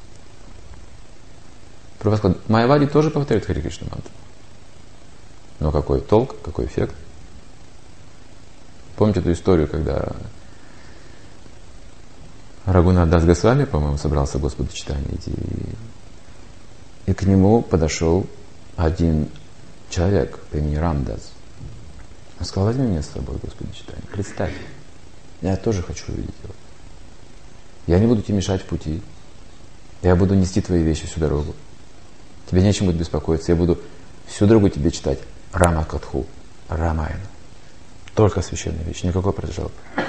Прабхупада, Майявади тоже повторяет Хари Кришна мантру. Но какой толк, какой эффект? Помните эту историю, когда Рагунат Дас Госвами, по-моему, собрался Господу читания идти, и, и к нему подошел один человек по имени Рамдас. Он сказал: возьми меня с собой, Господи, читание. Представь, я тоже хочу увидеть его. Я не буду тебе мешать в пути. Я буду нести твои вещи всю дорогу. Тебе нечем будет беспокоиться. Я буду всю дорогу тебе читать Рама Катху, Рамаяна. Только священные вещи, никакой прожал.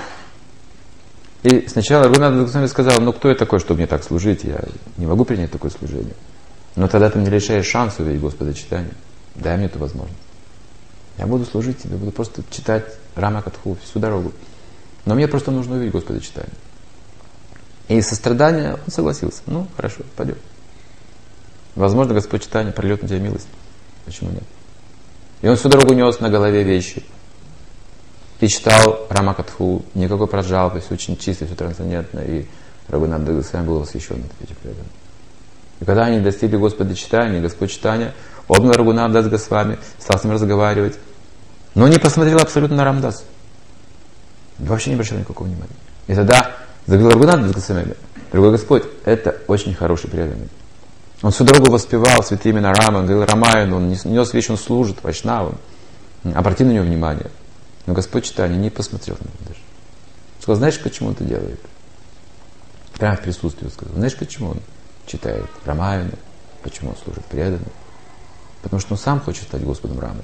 И сначала Рагунат Госвами сказал: ну кто я такой, чтобы мне так служить? Я не могу принять такое служение. Но тогда ты мне лишаешь шанса увидеть Господа читания. Дай мне эту возможность. Я буду служить тебе, буду просто читать Рама Катху всю дорогу. Но мне просто нужно увидеть Господа читания. И из сострадания он согласился. Ну, хорошо, пойдем. Возможно, Господь читания прольет на тебя милость. Почему нет? И он всю дорогу нес на голове вещи. И читал Рама Катху, никакой прожалпы, все очень чисто, все трансцендентно. И Рагунат Дас Госвами был восхищен от этих преданных. И когда они достигли Господа читания, Господь читания обнял Рагунат Дас Госвами, стал с ним разговаривать. но не посмотрел абсолютно на Рамдас. Вообще не обращал никакого внимания. И тогда заговорил Рагунат Госвами, дорогой Господь, это очень хороший преданный. Он всю дорогу воспевал святые имена Рамы, он говорил Рамаяну, он нес вещи, он служит Вайшнавам. Обрати на него внимание. Но Господь Чайтанья не посмотрел на него даже. Сказал, знаешь, почему он это делает? Прямо в присутствии сказал, знаешь, почему он читает Рамаяну, почему он служит преданным? Потому что он сам хочет стать Господом Рамой.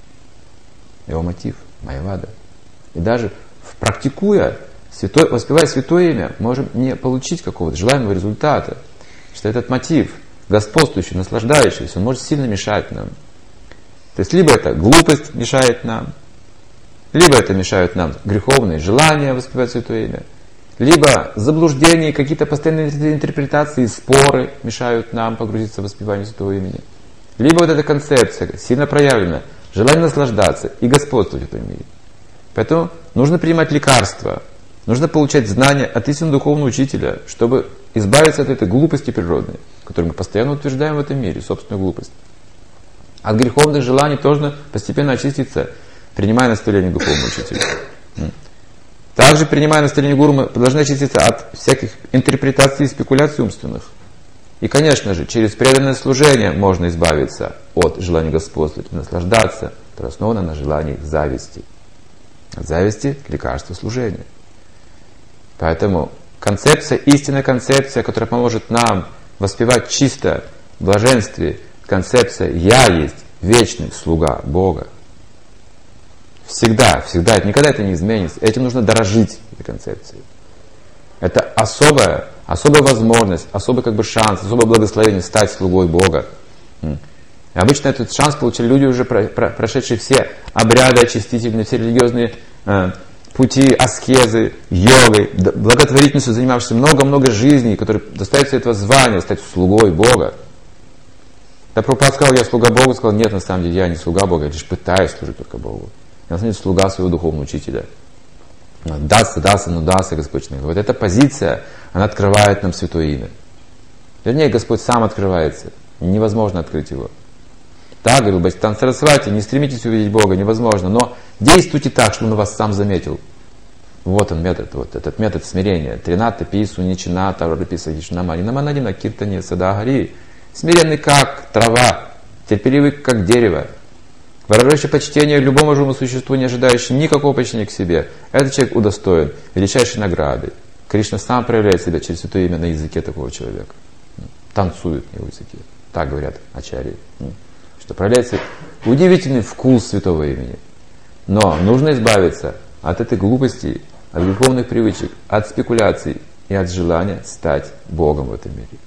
Его мотив – Майявада. И даже практикуя, святой, воспевая святое имя, можем не получить какого-то желаемого результата. Что этот мотив, господствующий, наслаждающийся, он может сильно мешать нам. То есть, либо это глупость мешает нам, либо это мешают нам греховные желания воспевать святое имя, либо заблуждения, какие-то постоянные интерпретации, споры мешают нам погрузиться в воспевание святого имени. Либо вот эта концепция сильно проявлена, желание наслаждаться и господствовать в этом мире. Поэтому нужно принимать лекарства, нужно получать знания от истинного духовного учителя, чтобы избавиться от этой глупости природной, которую мы постоянно утверждаем в этом мире, собственную глупость. От греховных желаний тоже постепенно очиститься, принимая наставление духовного учителя. Также, принимая наставление гуру, мы должны очиститься от всяких интерпретаций и спекуляций умственных. И, конечно же, через преданное служение можно избавиться от желания господствовать и наслаждаться, которое основано на желании зависти. От зависти – лекарство служения. Поэтому концепция, истинная концепция, которая поможет нам воспевать чисто в блаженстве, концепция «Я есть вечный слуга Бога». Всегда, всегда, никогда это не изменится. Этим нужно дорожить, этой концепцией. Это особая, особая возможность, особый как бы шанс, особое благословение стать слугой Бога. И обычно этот шанс получили люди, уже прошедшие все обряды очистительные, все религиозные э, пути, аскезы, йогой, благотворительностью, занимавшиеся много-много жизней, которые достаются этого звания, стать слугой Бога. Да Прабхупада сказал, я слуга Богу, сказал, нет, на самом деле я не слуга Бога, я лишь пытаюсь служить только Богу. Я на самом деле слуга своего духовного учителя. Даса, даса, ну даса, Господь. Вот эта позиция, она открывает нам святое имя. Вернее, Господь сам открывается. Невозможно открыть его. Так, говорил Бхактивинода Сарасвати, не стремитесь увидеть Бога, невозможно, но действуйте так, чтобы он вас сам заметил. Вот он метод, вот этот метод смирения. Трината, пису, ничина, тавраписа, гишнамани, наманадина, киртани, садагари. Смиренный как трава, терпеливый как дерево, выражающий почтение любому живому существу, не ожидающий никакого почтения к себе. Этот человек удостоен величайшей награды. Кришна сам проявляет себя через святое имя на языке такого человека. Танцует на его языке. Так говорят ачарьи. Что проявляется удивительный вкус святого имени. Но нужно избавиться от этой глупости, от греховных привычек, от спекуляций и от желания стать Богом в этом мире.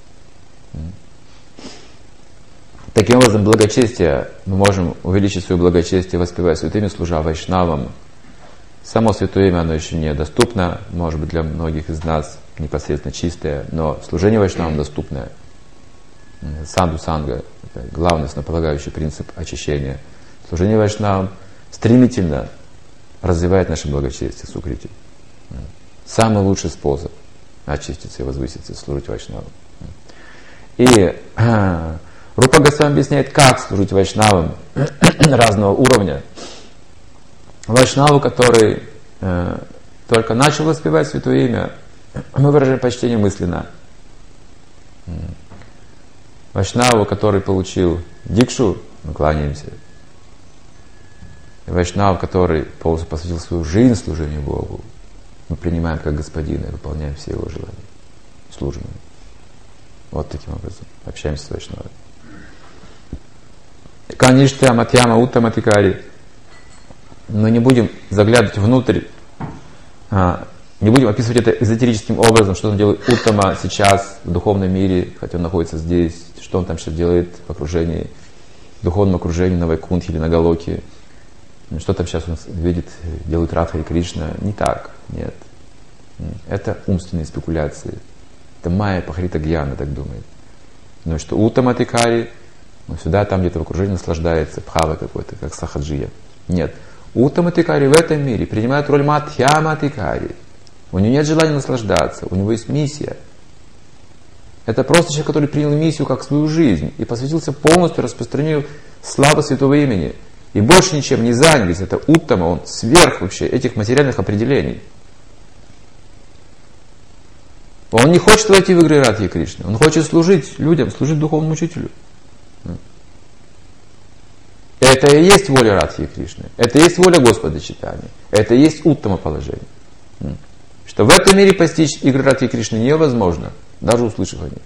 Таким образом, благочестие, мы можем увеличить свое благочестие, воспевая святое имя, служа вайшнавам. Само святое имя, оно еще не доступно, может быть, для многих из нас непосредственно чистое, но служение вайшнавам доступное. Саду санга – это главный основополагающий принцип очищения. Служение вайшнавам стремительно развивает наше благочестие, сукрити. Самый лучший способ очиститься и возвыситься, служить вайшнавам. И Рупа Госвами объясняет, как служить вайшнавам разного уровня. Вайшнаву, который э, только начал воспевать святое имя, мы выражаем почтение мысленно. Вайшнаву, который получил дикшу, мы кланяемся. Вайшнаву, который полностью посвятил свою жизнь служению Богу, мы принимаем как господина и выполняем все его желания, служим ему. Вот таким образом общаемся с вайшнавами. Каништа Матьяма Уттаматикари. Мы не будем заглядывать внутрь, не будем описывать это эзотерическим образом, что он делает Уттама сейчас в духовном мире, хотя он находится здесь, что он там сейчас делает в окружении, в духовном окружении на Вайкунтхе или на Галоке, что там сейчас он видит, делает Радха и Кришна. Не так, нет. Это умственные спекуляции. Это майя пахрита гьяна, так думает. Но что Уттаматикари, он сюда, там где-то в окружении наслаждается, бхава какой-то, как сахаджия. Нет. Уттаматикари в этом мире принимает роль Мадхьяматикари. У него нет желания наслаждаться, у него есть миссия. Это просто человек, который принял миссию как свою жизнь и посвятился полностью распространению славы святого имени. и больше ничем не занялись. Это уттама, он сверх вообще этих материальных определений. Он не хочет войти в игры Радхи Кришны, он хочет служить людям, служить духовному учителю. Это и есть воля Радхи Кришны, это и есть воля Господа Чайтаньи, это и есть уттама положение. Что в этом мире постичь игры Радхи Кришны невозможно, даже услышав о них.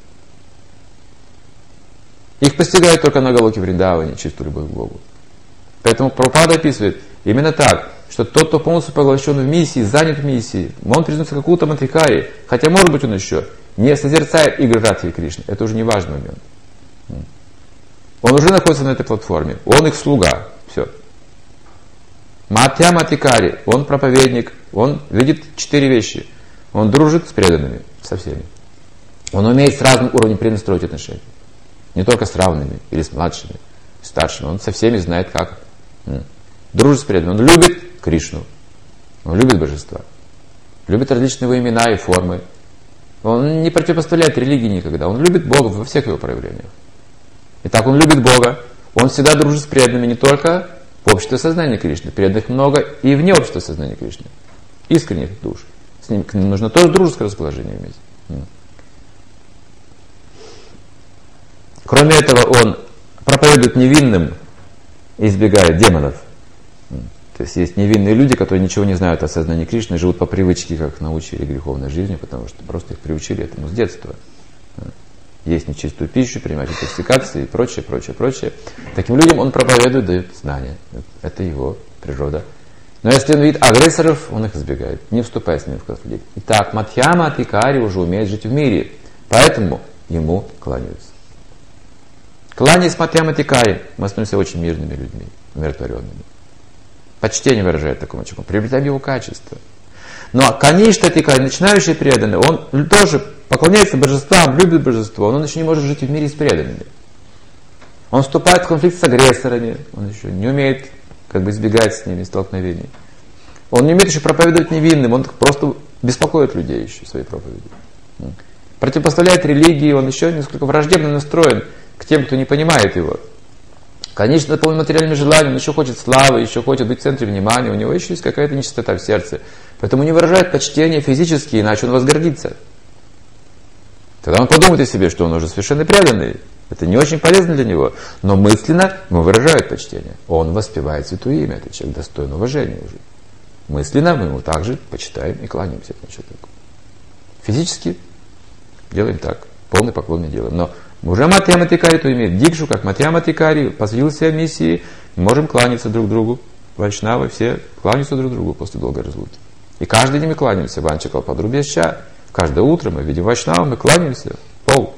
Их постигают только на Галоке Вриндаване, чистую любовь к Богу. Поэтому Прабхупада описывает именно так, что тот, кто полностью поглощен в миссии, занят в миссии, он признается как уттама трикари, хотя, может быть, он еще не созерцает игры Радхи Кришны, это уже не важный момент. Он уже находится на этой платформе, он их слуга, все. Мадхьяма трикари, он проповедник, он видит четыре вещи. Он дружит с преданными, со всеми. Он умеет с разным уровнем преданности строить отношения. Не только с равными или с младшими, с старшими. Он со всеми знает как. Дружит с преданными. Он любит Кришну. Он любит божества. Любит различные его имена и формы. Он не противопоставляет религии никогда. Он любит Бога во всех его проявлениях. Итак, он любит Бога. Он всегда дружит с преданными не только в обществе сознания Кришны. Преданных много и вне общества сознания Кришны. Искренних душ. С ним нужно тоже дружеское расположение иметь. Кроме этого, он проповедует невинным и избегает демонов. То есть есть невинные люди, которые ничего не знают о сознании Кришны, живут по привычке, как научили греховной жизни, потому что просто их приучили этому с детства. Есть нечистую пищу, принимать интоксикации и прочее, прочее, прочее. Таким людям он проповедует, дает знания. Это его природа. Но если он видит агрессоров, он их избегает, не вступая с ними в конфликт. Итак, Мадхьяма трикари уже умеет жить в мире, поэтому ему кланяются. Кланяясь Мадхьяма трикари, мы становимся очень мирными людьми, умиротворенными. Почтение выражает такому человеку, приобретаем его качество. Но Каништа трикари, начинающий преданный, он тоже поклоняется божествам, любит божество, но он еще не может жить в мире с преданными. Он вступает в конфликт с агрессорами, он еще не умеет как бы избегать с ними столкновений. Он не умеет еще проповедовать невинным, он просто беспокоит людей еще своей проповедью. Противопоставляет религии, он еще несколько враждебно настроен к тем, кто не понимает его. Конечно, наполнен материальными желаниями, он еще хочет славы, еще хочет быть в центре внимания, у него еще есть какая-то нечистота в сердце. Поэтому не выражает почтение физически, иначе он возгордится. Тогда он подумает о себе, что он уже совершенно преданный. Это не очень полезно для него. Но мысленно ему выражают почтение. Он воспевает святое имя. Это человек достоин уважения уже. Мысленно мы ему также почитаем и кланяемся этому человеку. Физически делаем так. Полный поклон не делаем. Но уже Мадхьяма трикари, то имеет дикшу, как Мадхьяма трикари, посвятил себя миссии. Можем кланяться друг другу. Вайшнавы все кланяются друг другу после долгой разлуки. И каждый день мы кланяемся. Ванча калпадрубьяща. Каждое утро мы видим Вайшнава, мы кланяемся. Пол.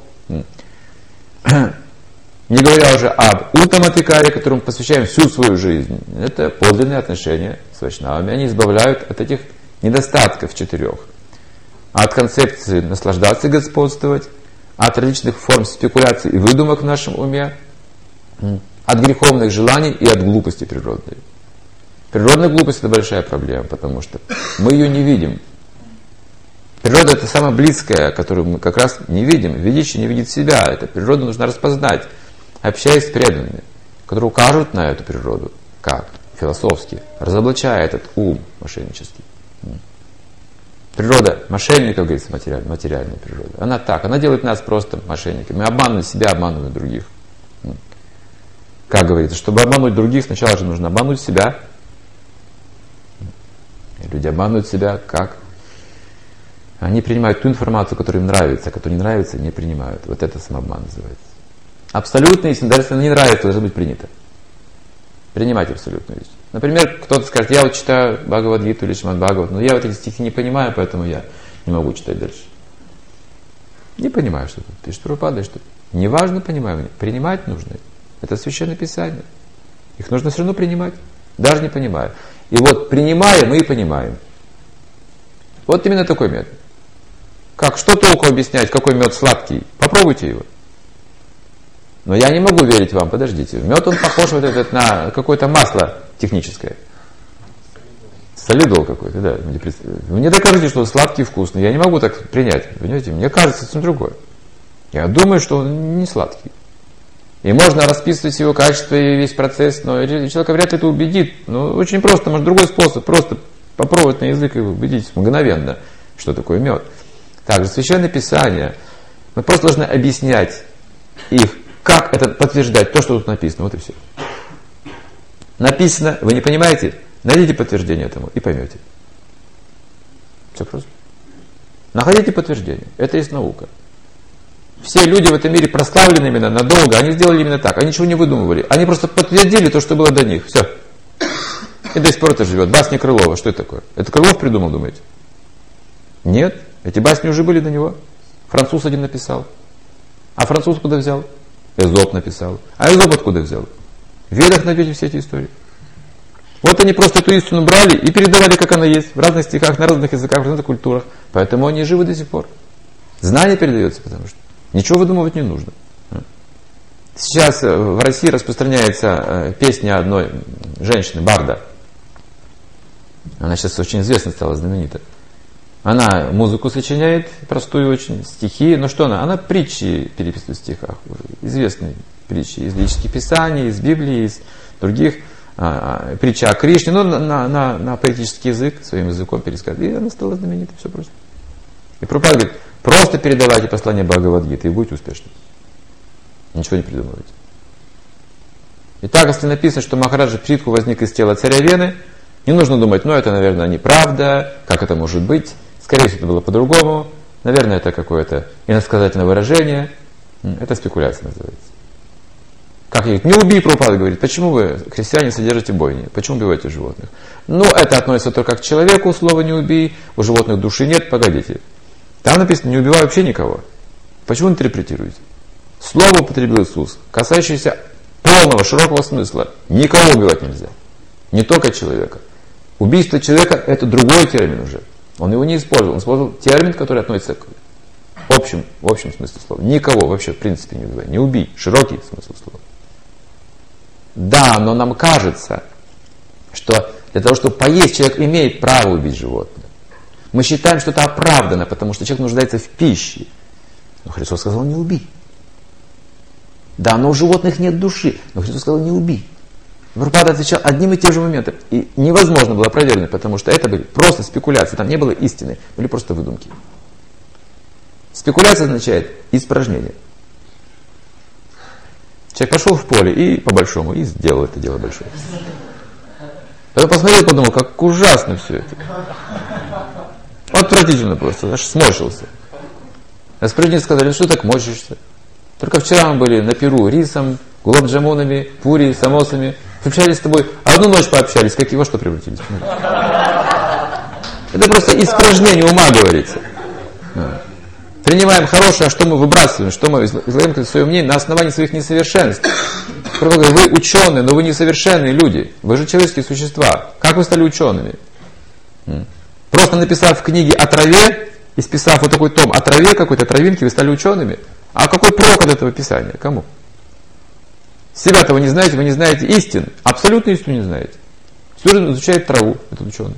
Не говоря уже об уттама трикари, которому посвящаем всю свою жизнь. Это подлинные отношения с вайшнавами. Они избавляют от этих недостатков четырех. От концепции наслаждаться и господствовать, от различных форм спекуляций и выдумок в нашем уме, от греховных желаний и от глупости природной. Природная глупость – это большая проблема, потому что мы ее не видим. Природа – это самое близкое, которую мы как раз не видим. Видящий не видит себя. Эту природу нужно распознать, общаясь с преданными, которые укажут на эту природу. Как? Философски. Разоблачая этот ум мошеннический. Природа мошенников, говорится, материальная, материальная природа. Она так, она делает нас просто мошенниками. Мы обманываем себя, обманываем других. Как говорится, чтобы обмануть других, сначала же нужно обмануть себя. И люди обманывают себя как? Они принимают ту информацию, которая им нравится, а которая не нравится, не принимают. Вот это самообман называется. Абсолютная истина, даже если она не нравится, должна быть принята. Принимайте абсолютную истину. Например, кто-то скажет, я вот читаю Бхагавад-гиту или Шримад Бхагават, но я вот эти стихи не понимаю, поэтому я не могу читать дальше. Не понимаю, что тут пишет Прабхупада, что неважно, понимаю, принимать нужно. Это Священное Писание. Их нужно все равно принимать, даже не понимая. И вот принимая, мы и понимаем. Вот именно такой метод. Как, что толку объяснять, какой мед сладкий? Попробуйте его. Но я не могу верить вам, подождите. Мед, он похож вот этот на какое-то масло техническое. Солидол какой-то, да. Вы не докажите, что он сладкий и вкусный. Я не могу так принять. Понимаете? Мне кажется, это другое. Я думаю, что он не сладкий. И можно расписывать его качество и весь процесс, но человека вряд ли это убедит. Ну, очень просто, может, другой способ, просто попробовать на язык и убедить мгновенно, что такое мед. Также Священное Писание, мы просто должны объяснять их, как это подтверждать, то, что тут написано, вот и все. Написано, вы не понимаете, найдите подтверждение этому и поймете. Все просто. Находите подтверждение, это есть наука. Все люди в этом мире прославлены именно надолго, они сделали именно так, они ничего не выдумывали. Они просто подтвердили то, что было до них. Все. И до сих пор это живет. Басни Крылова. Что это такое? Это Крылов придумал, думаете? Нет. Эти басни уже были до него. Француз один написал. А француз куда взял? Эзоп написал. А Эзоп откуда взял? В Ведах найдете все эти истории. Вот они просто эту истину брали и передавали, как она есть, в разных стихах, на разных языках, в разных культурах. Поэтому они живы до сих пор. Знание передается, потому что ничего выдумывать не нужно. Сейчас в России распространяется песня одной женщины, барда. Она сейчас очень известна стала, знаменита. Она музыку сочиняет, простую очень, стихи. Но что она? Она притчи переписывает в стихах. Известные притчи из лирических писаний, из Библии, из других. А, притча о Кришне. Но на, на, на поэтический язык, своим языком пересказывает. И она стала знаменитой, все просто. И Прабхупада говорит, просто передавайте послание Бхагавад-гиты и будете успешны. Ничего не придумывайте. Итак, если написано, что Махараджа Притху возник из тела царя Вены, не нужно думать, ну это, наверное, неправда, как это может быть, скорее всего, это было по-другому, наверное, это какое-то иносказательное выражение, это спекуляция называется. Как говорит, не убей, Прабхупада говорит, почему вы, христиане, содержите бойни, почему убиваете животных? Ну, это относится только к человеку, слово не убей, у животных души нет, погодите. Там написано, не убивай вообще никого. Почему интерпретируете? Слово употребил Иисус, касающееся полного, широкого смысла. Никого убивать нельзя. Не только человека. Убийство человека – это другой термин уже. Он его не использовал. Он использовал термин, который относится к общему, в общем смысле слова. Никого вообще в принципе не убивай. Не убий. Широкий смысл слова. Да, но нам кажется, что для того, чтобы поесть, человек имеет право убить животное. Мы считаем, что это оправдано, потому что человек нуждается в пище. Но Христос сказал, не убий. Да, но у животных нет души. Но Христос сказал, не убий. Прабхупада отвечал одним и тем же моментом. И невозможно было опровергнуть, потому что это были просто спекуляции. Там не было истины, были просто выдумки. Спекуляция означает испражнение. Человек пошел в поле и по-большому, и сделал это дело большое. Потом посмотрел и подумал, как ужасно все это. Отвратительно просто, аж сморщился. Распорядители сказали, ну что так морщишься? Только вчера мы были на пиру рисом, гулаб-джамунами, пури, самосами. Общались с тобой, одну ночь пообщались, как и во что превратились. Это просто испражнение ума говорится. Принимаем хорошее, а что мы выбрасываем, что мы излагаем свое мнение на основании своих несовершенств. Вы ученые, но вы несовершенные люди. Вы же человеческие существа. Как вы стали учеными? Просто написав в книге о траве, и списав вот такой том о траве, какой-то травинке, вы стали учеными. А какой прок от этого писания? Кому? Себя-то вы не знаете, вы не знаете истин. Абсолютно истину не знаете. Все же изучает траву, этот ученый.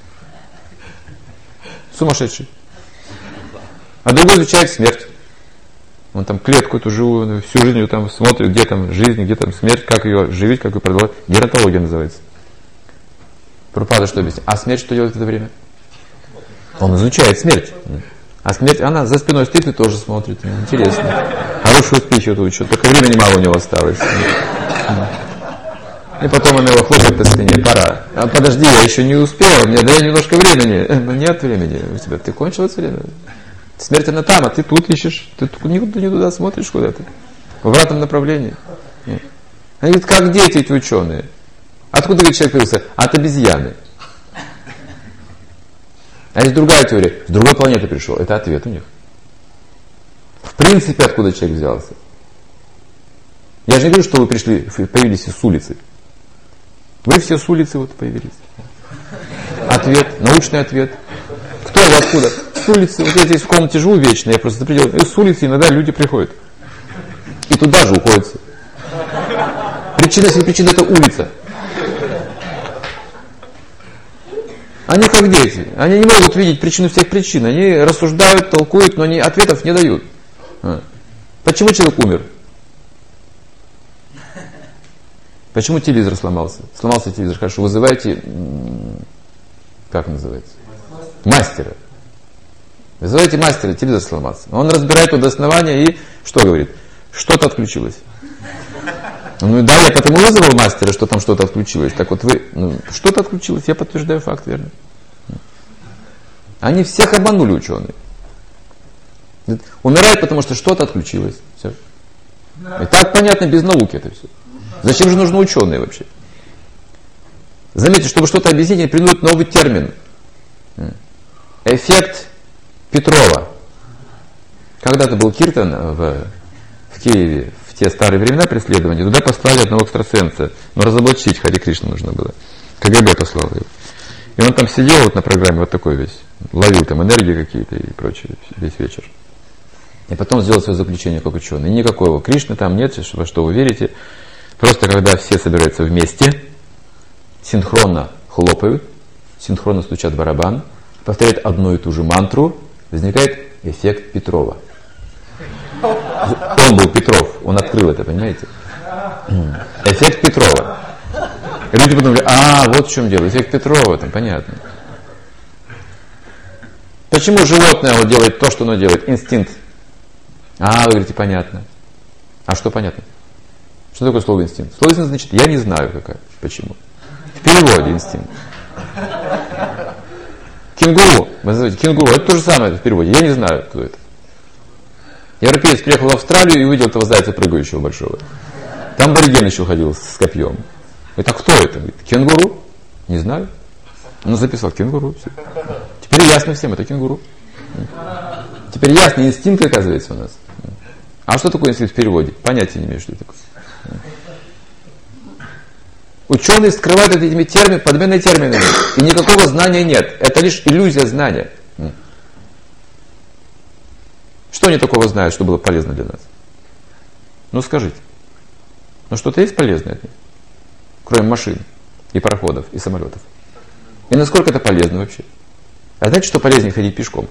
Сумасшедший. А другой изучает смерть. Он там клетку эту живую, всю жизнь ее там смотрит, где там жизнь, где там смерть, как ее живить, как ее продолжать. Геронтология называется. Прабхупада что объясняет? А смерть что делает в это время? Он изучает смерть. А смерть, она за спиной стоит и тоже смотрит. Интересно. Хорошую спичь эту учет. Только времени мало у него осталось. И потом она его хлопает по спине. Пора. А подожди, я еще не успел. Мне дай немножко времени. Нет времени у тебя. Ты кончилось время. Смерть она там, а ты тут ищешь. Ты никуда не туда смотришь куда-то. В обратном направлении. Они говорят, как дети эти ученые. Откуда, говорит, человек появился? От обезьяны. А есть другая теория. С другой планеты пришел. Это ответ у них. В принципе, откуда человек взялся? Я же не говорю, что вы пришли, появились с улицы. Вы все с улицы вот появились. Ответ, научный ответ. Кто вы, откуда? С улицы. Вот я здесь в комнате живу вечно, я просто запределил. И с улицы иногда люди приходят. И туда же уходят. Причина, если причина, это улица. Они как дети. Они не могут видеть причину всех причин. Они рассуждают, толкуют, но они ответов не дают. Почему человек умер? Почему телевизор сломался? Сломался телевизор, хорошо, вызывайте, как называется? Мастера. Вызывайте мастера, телевизор сломался. Он разбирает его до основания и что говорит? Что-то отключилось. Ну да, я потому вызвал мастера, что там что-то отключилось. Так вот вы, ну, что-то отключилось, я подтверждаю факт, верно? Они всех обманули, ученые. Умирают, потому что что-то отключилось. Все. И так понятно, без науки это все. Зачем же нужны ученые вообще? Заметьте, чтобы что-то объяснить, придумают новый термин. Эффект Петрова. Когда-то был Киртан в, в Киеве, в те старые времена преследования, туда послали одного экстрасенса. Но разоблачить Хари Кришну нужно было. КГБ послал его. И он там сидел вот на программе вот такой весь, ловил там энергии какие-то и прочее весь вечер. И потом сделал свое заключение как ученый. Никакого Кришны там нет, во что вы верите. Просто когда все собираются вместе, синхронно хлопают, синхронно стучат в барабан, повторяют одну и ту же мантру, возникает эффект Петрова. Он был Петров, он открыл это, понимаете? Эффект Петрова. И люди подумали, а, вот в чем дело, эффект Петрова, там понятно. Почему животное вот делает то, что оно делает? Инстинкт. А, вы говорите, понятно. А что понятно? Что такое слово инстинкт? Слово инстинкт значит, я не знаю какая. Почему? В переводе инстинкт. Кенгуру, вы называете кенгуру, это то же самое в переводе. Я не знаю, кто это. Европеец приехал в Австралию и увидел этого зайца прыгающего большого. Там абориген еще ходил с копьем. Это кто это? Говорит, кенгуру? Не знаю. Ну, записал кенгуру. Все. Теперь ясно всем, это кенгуру. Теперь ясно, инстинкт оказывается у нас. А что такое инстинкт в переводе? Понятия не имею, что это такое. Ученые скрывают этими терминами, подменными терминами. И никакого знания нет. Это лишь иллюзия знания. Что они такого знают, что было полезно для нас? Ну скажите. Ну что-то есть полезное от них? Кроме машин, и пароходов, и самолетов. И насколько это полезно вообще? А знаете, что полезнее ходить пешком?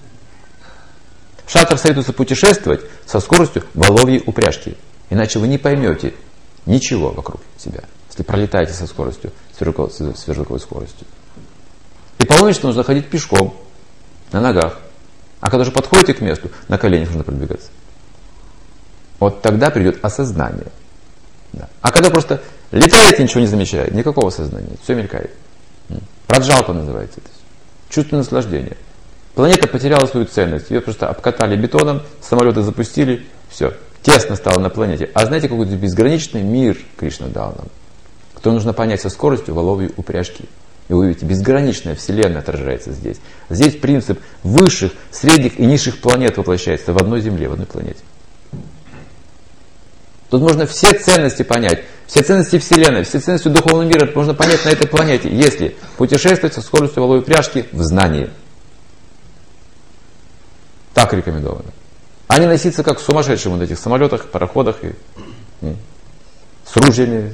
Шатр советуется путешествовать со скоростью воловьей упряжки. Иначе вы не поймете ничего вокруг себя, если пролетаете со скоростью, сверхзвуковой скоростью. И половину нужно ходить пешком, на ногах. А когда же подходите к месту, на коленях нужно продвигаться. Вот тогда придет осознание. Да. А когда просто летаете, ничего не замечаете, никакого сознания, все мелькает. Праджалпа называется это. Чувство наслаждения. Планета потеряла свою ценность. Ее просто обкатали бетоном, самолеты запустили, все. Тесно стало на планете. А знаете, какой-то безграничный мир Кришна дал нам, который нужно понять со скоростью воловьей упряжки. И вы увидите, безграничная Вселенная отражается здесь. Здесь принцип высших, средних и низших планет воплощается в одной Земле, в одной планете. Тут можно все ценности понять, все ценности Вселенной, все ценности духовного мира можно понять на этой планете, если путешествовать со скоростью воловой упряжки в знании. Так рекомендовано. А не носиться как сумасшедшим на этих самолетах, пароходах и, и с ружьями.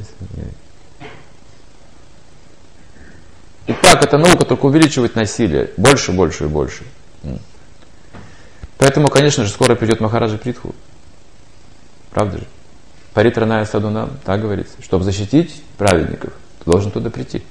И так, эта наука только увеличивает насилие. Больше, больше и больше. Поэтому, конечно же, скоро придет Махараджа Притху. Правда же? Паритраная садунам, так говорится. Чтобы защитить праведников, ты должен туда прийти.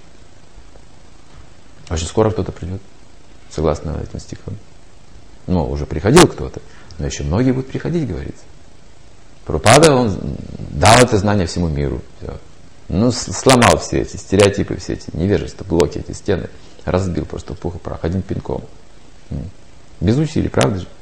Очень скоро кто-то придет, согласно этим стихам. Ну, уже приходил кто-то, но еще многие будут приходить, говорится. Прабхупада, он дал это знание всему миру. Все. Ну, сломал все эти стереотипы, все эти невежества, блоки, эти стены. Разбил просто в пух и прах, одним пинком. Без усилий, правда же?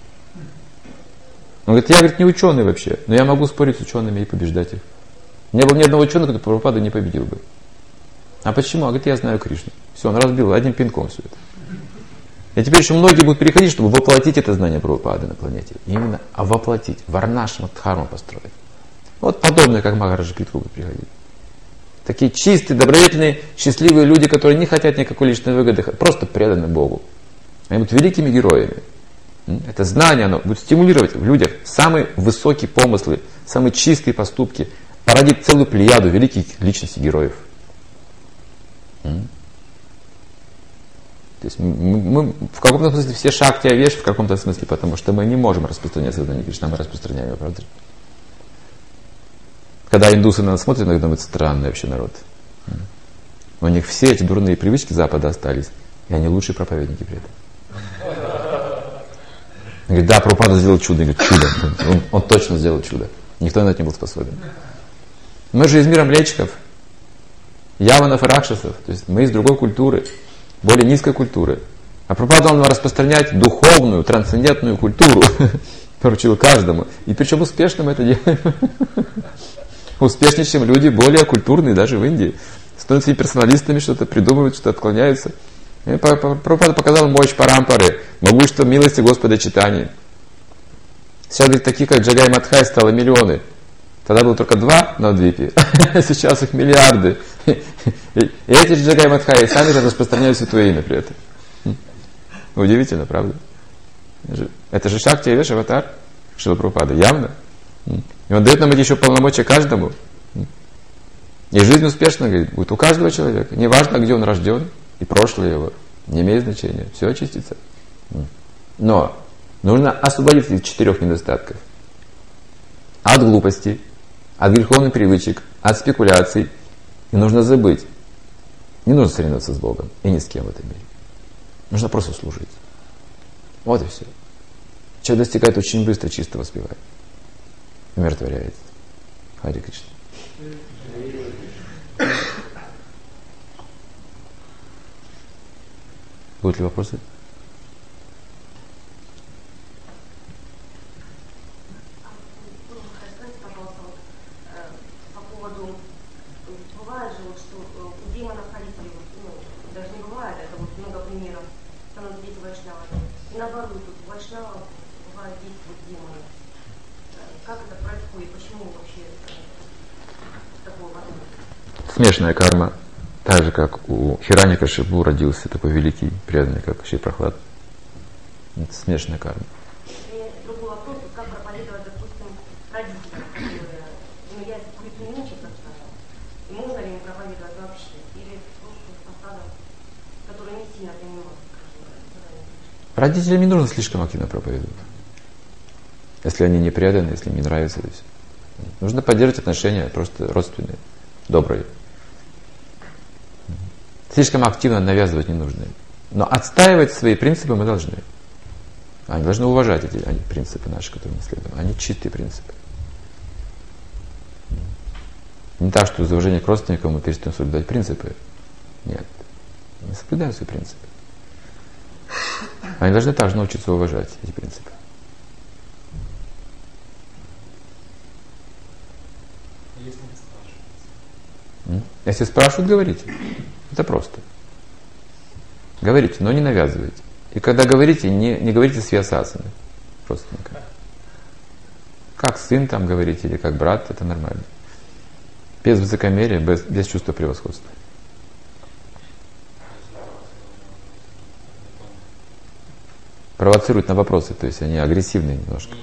Он говорит, я, говорит, не ученый вообще, но я могу спорить с учеными и побеждать их. Не было ни одного ученого, который Прабхупаду не победил бы. А почему? А говорит, я знаю Кришну. Все, он разбил одним пинком все это. И теперь еще многие будут переходить, чтобы воплотить это знание Прабхупады на планете. Именно а воплотить, варнашрама дхарму построить. Вот подобное, как Махараджа Притху будет приходить. Такие чистые, добродетельные, счастливые люди, которые не хотят никакой личной выгоды, просто преданы Богу. Они будут великими героями. Это знание, оно будет стимулировать в людях самые высокие помыслы, самые чистые поступки, породить целую плеяду великих личностей героев. То есть мы, мы в каком-то смысле все шакти авеш, в каком-то смысле, потому что мы не можем распространять сознание Кришны, мы распространяем его, правда? когда индусы на нас смотрят, иногда думают, странный вообще народ. У них все эти дурные привычки Запада остались, и они лучшие проповедники при этом. Он говорит, да, Прабхупада сделал чудо. Он говорит, чудо. Он, он точно сделал чудо. Никто на это не был способен. Мы же из мира млечиков, яванов и ракшасов. То есть мы из другой культуры, более низкой культуры. А Прабхупада он распространять духовную, трансцендентную культуру. Поручил каждому. И причем успешно мы это делаем. Успешнее, чем люди более культурные, даже в Индии. Становятся и персоналистами, что-то придумывают, что-то отклоняются. Прабхупада показал мощь парампары, могущество милости Господа читания. Сейчас говорит, таких как Джагай Мадхай стало миллионы. Тогда было только два на Двипе, сейчас их миллиарды. И эти же Джагай Мадхай сами распространяют святое имя при этом. Удивительно, правда? Это же Шакти Веш Аватар Шрила Прабхупада, явно. И он дает нам эти еще полномочия каждому. И жизнь успешно, говорит, будет у каждого человека. Неважно, где он рожден, и прошлое его. Не имеет значения. Все очистится. Но нужно освободиться из четырех недостатков. От глупости, от греховных привычек, от спекуляций. И нужно забыть. Не нужно соревноваться с Богом и ни с кем в этом мире. Нужно просто служить. Вот и все. Человек достигает очень быстро чистого воспевания. Умиротворяется. Хари Кришна. Будут ли вопросы? Скажите, пожалуйста, вот, э, по поводу, бывает же, вот, что у демонов харизмы, ну, даже не бывает, это вот много примеров, становятся дети вайшнавами. И наоборот, тут вайшнава бывает действуют демоны. Как это происходит? Почему вообще такое возможно? Смешанная карма. Так же, как у Хираньякашипу родился такой великий преданный, как Шри Прохлад. Это смешанная карма. И другой вопрос, как проповедовать, допустим, родителям, которые ну, я не очень как-то, и можно ли им проповедовать вообще? Или просто посадам, которые не сильно понимают? Родителям не нужно слишком активно проповедовать. Если они не преданы, если им не нравится это все. Нужно поддерживать отношения просто родственные, добрые. Слишком активно навязывать не нужно. Но отстаивать свои принципы мы должны. Они должны уважать эти они, принципы наши, которые мы следуем. Они чистые принципы. Не так, что из уважения к родственникам мы перестаем соблюдать принципы. Нет. Мы соблюдаем свои принципы. Они должны также научиться уважать эти принципы. Если не спрашивают. Если спрашивают, говорите. Это просто. Говорите, но не навязывайте. И когда говорите, не, не говорите с вьясасами родственникам. Как сын там говорите, или как брат, это нормально. Без высокомерия, без, без чувства превосходства. Провоцируют на вопросы, то есть они агрессивные немножко.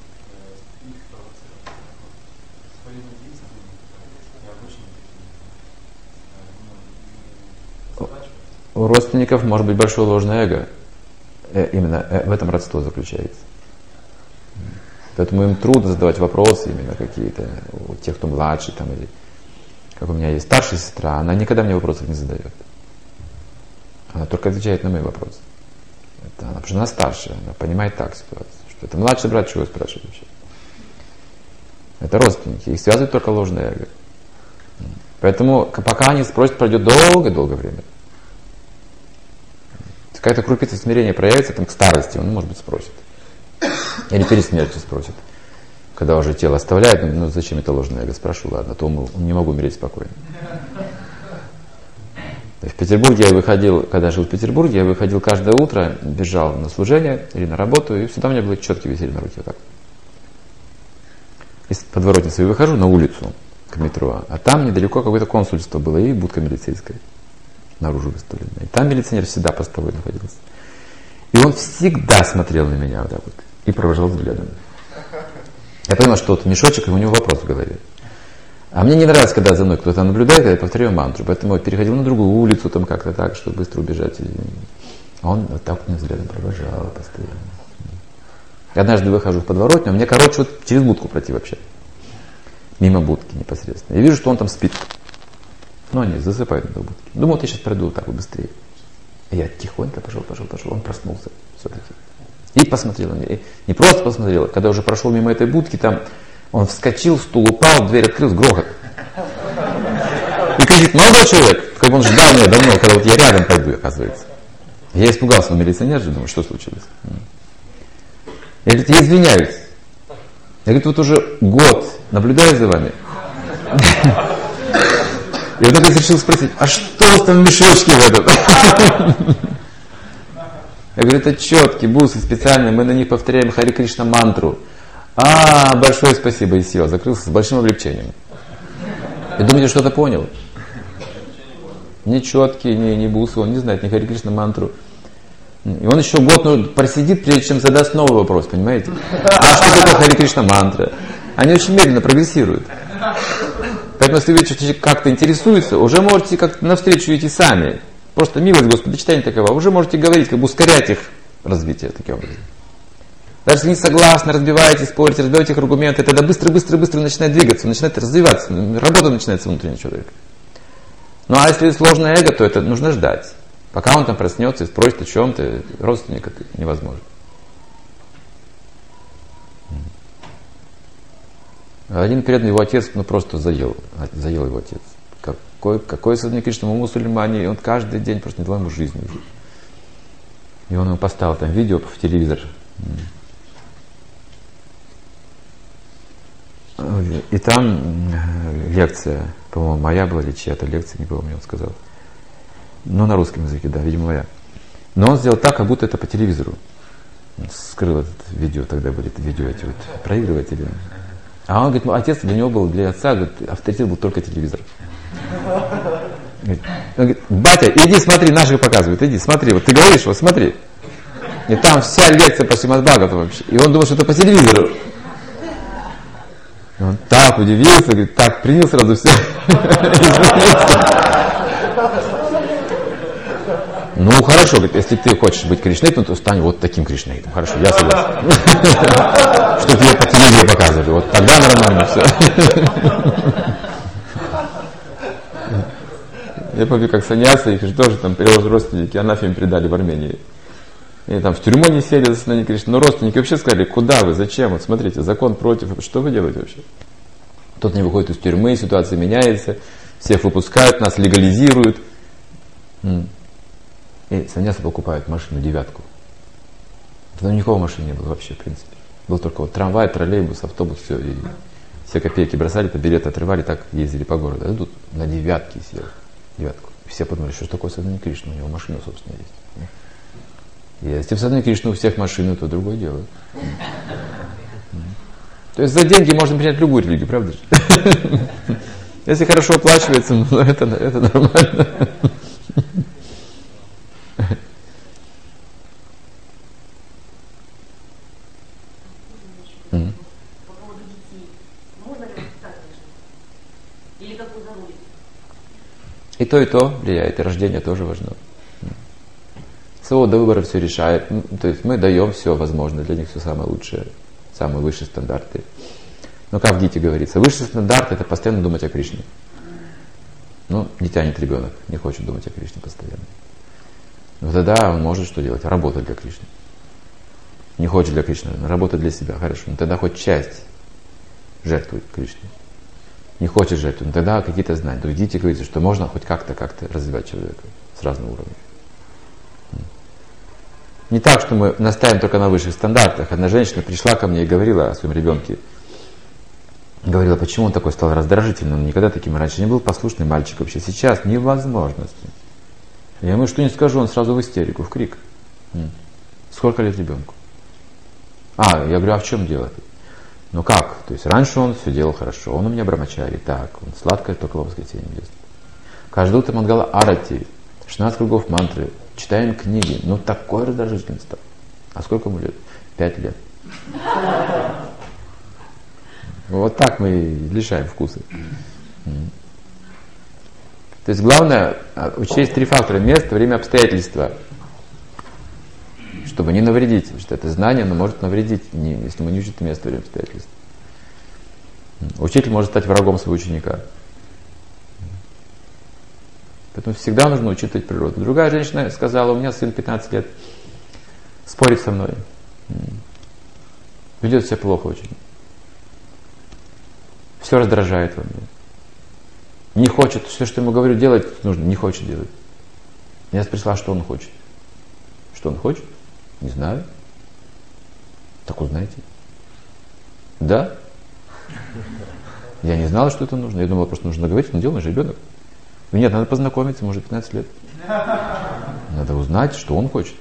У родственников может быть большое ложное эго. Э, именно э, в этом родство заключается. Поэтому им трудно задавать вопросы именно какие-то у тех, кто младший там, или как у меня есть старшая сестра, она никогда мне вопросов не задает. Она только отвечает на мои вопросы. Это она, потому что она старшая, она понимает так ситуацию, что это младший брат, чего спрашивает вообще. Это родственники, их связывает только ложное эго. Поэтому пока они спросят, пройдет долго-долго время. Какая-то крупица смирения проявится там к старости, он, может быть, спросит. Или перед смертью спросит. Когда уже тело оставляет, ну, ну зачем это ложное эго? Спрошу, ладно, то не могу умереть спокойно. В Петербурге я выходил, когда жил в Петербурге, я выходил каждое утро, бежал на служение или на работу, и всегда у меня были четкие висели на руке. Вот так. Из подворотницы я выхожу на улицу к метро, а там недалеко какое-то консульство было и будка милицейская. Наружу выставлена. И там милиционер всегда постовой находился. И он всегда смотрел на меня вот так вот и провожал взглядом. Я понял, что вот мешочек, и у него вопрос в голове. А мне не нравится, когда за мной кто-то наблюдает, я повторяю мантру. Поэтому я переходил на другую улицу, там как-то так, чтобы быстро убежать. А он вот так меня взглядом провожал постоянно. Однажды выхожу в подворотню, а мне, короче, вот через будку пройти вообще. мимо будки непосредственно. Я вижу, что он там спит. Ну, они засыпают на будке. Думал, вот я сейчас пройду так вот быстрее. И я тихонько пошел, пошел, пошел. Он проснулся все-таки. И посмотрел на меня. И не просто посмотрел, когда уже прошел мимо этой будки, там он вскочил, стул упал, дверь открылась, грохот. И кричит: молодой человек, как бы он ждал меня давно, когда вот я рядом пойду, оказывается. Я испугался, но милиционер же, думаю, что случилось. Я говорю: я извиняюсь. Я говорю: вот уже год наблюдаю за вами. И вот так я решил спросить: а что у вас там в мешочке в этом? Я говорю: это четки, бусы специальные, мы на них повторяем Хари Кришна мантру. А, большое спасибо, и сел, закрылся с большим облегчением. И думаете, что-то понял? Ни четки, ни, ни бусы, он не знает, ни Хари Кришна мантру. И он еще год ну, просидит, прежде чем задаст новый вопрос, понимаете? А что такое Хари Кришна мантра? Они очень медленно прогрессируют. Поэтому, если вы как-то интересуется, уже можете как-то навстречу идти сами. Просто милость Господа, читание такого, уже можете говорить, как бы ускорять их развитие таким образом. Даже если не согласны, разбиваете, спорите, разбиваете их аргументы, тогда быстро-быстро-быстро начинает двигаться, начинает развиваться, работа начинается внутри человека. Ну а если сложное эго, то это нужно ждать. Пока он там проснется и спросит о чем-то, родственник это невозможно. Один преданный, его отец, ну просто заел, заел его отец. Какой, какой сознание Кришны, мы мусульмане, и он каждый день просто не дал ему жизни. И он ему поставил там видео в телевизор. И там лекция, по-моему, моя была или чья-то лекция, не помню, он сказал. Ну, на русском языке, да, видимо, моя. Но он сделал так, как будто это по телевизору. Он скрыл это видео, тогда были видео эти вот проигрыватели. А он говорит, отец для него был, для отца, говорит, авторитет был только телевизор. Он говорит: батя, иди смотри, наших показывают, иди, смотри, вот ты говоришь, вот смотри. И там вся лекция по Шримад Бхагавату вообще. И он думал, что это по телевизору. И он так удивился, говорит, так принял сразу все. Ну хорошо, говорит, если ты хочешь быть Кришнаитом, то стань вот таким Кришнаитом. Хорошо, я согласен. Что тебе по телевизору показывали, вот тогда нормально все. Я помню, как саньясы, их же тоже там родственники анафеме предали в Армении. И там в тюрьму не сели за сознание Кришны. Но родственники вообще сказали: куда вы, зачем? Вот смотрите, закон против, что вы делаете вообще? Тот не выходит из тюрьмы, ситуация меняется, всех выпускают, нас легализируют. И саньясы покупают машину девятку. Тогда никого машины не было вообще, в принципе. Был только вот трамвай, троллейбус, автобус, все. И все копейки бросали, по билеты отрывали, так ездили по городу. А тут на девятке сел. Девятку. Все подумали, что такое сознание Кришны, у него машина, собственно, есть. И если в сознании Кришны у всех машины, то другое дело. То есть за деньги можно принять любую религию, правда же? Если хорошо оплачивается, ну это, это нормально. По поводу детей. Можно ли так даже? Или как вы зарулите? И то, и то влияет, и рождение тоже важно. Свобода выбора все решает. То есть мы даем все возможное, для них все самое лучшее, самые высшие стандарты. Но как в Гите говорится, высший стандарт — это постоянно думать о Кришне. Ну, не тянет ребенок, не хочет думать о Кришне постоянно. Но тогда он может что делать? Работать для Кришны. Не хочет для Кришны, но работать для себя. Хорошо, но тогда хоть часть жертвует Кришне. Не хочет жертвовать, но тогда какие-то знания. То в Гите говорится, что можно хоть как-то, как-то развивать человека с разных уровней. Не так, что мы настаиваем только на высших стандартах. Одна женщина пришла ко мне и говорила о своем ребенке. Говорила, почему он такой стал раздражительным. Он никогда таким раньше не был, послушный мальчик вообще. Сейчас невозможно с ним. Я ему что не скажу, он сразу в истерику, в крик. Сколько лет ребенку? А, я говорю, а в чем дело? Ну как? То есть раньше он все делал хорошо, он у меня брамачари, так, он сладкое только во воскресенье ест. Каждое утро мангала арати, шестнадцать кругов мантры, читаем книги. Ну такой раздражительный стал. А сколько ему лет? Пять лет. Вот так мы лишаем вкуса. То есть главное учесть три фактора: место, время, обстоятельства. Чтобы не навредить. Потому что это знание, оно может навредить, не, если мы не учим место, время, обстоятельства. Учитель может стать врагом своего ученика. Поэтому всегда нужно учитывать природу. Другая женщина сказала: у меня сын пятнадцать лет, спорит со мной. Ведет себя плохо очень. Все раздражает во мне. Не хочет, все, что ему говорю, делать нужно, не хочет делать. Я спросила, что он хочет. Что он хочет? Не знаю. Так узнаете. Да? Я не знала, что это нужно. Я думала, просто нужно говорить, но делаешь ребенок. Нет, надо познакомиться, может, пятнадцать лет. Надо узнать, что он хочет.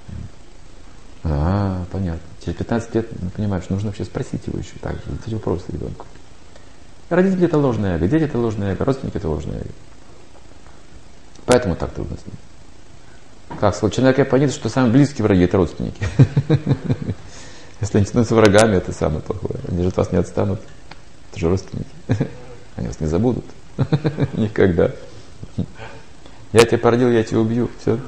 А, понятно. Через пятнадцать лет, ну, понимаешь, нужно вообще спросить его еще так же, задать вопросы ребенку. Родители — это ложное эго, дети — это ложное эго, родственники — это ложное эго. Поэтому так трудно с ним. Как сказал человек Японец, что самые близкие враги — это родственники. Если они становятся врагами, это самое плохое. Они же от вас не отстанут. Это же родственники. Они вас не забудут. Никогда. Я тебя породил, я тебя убью. Все.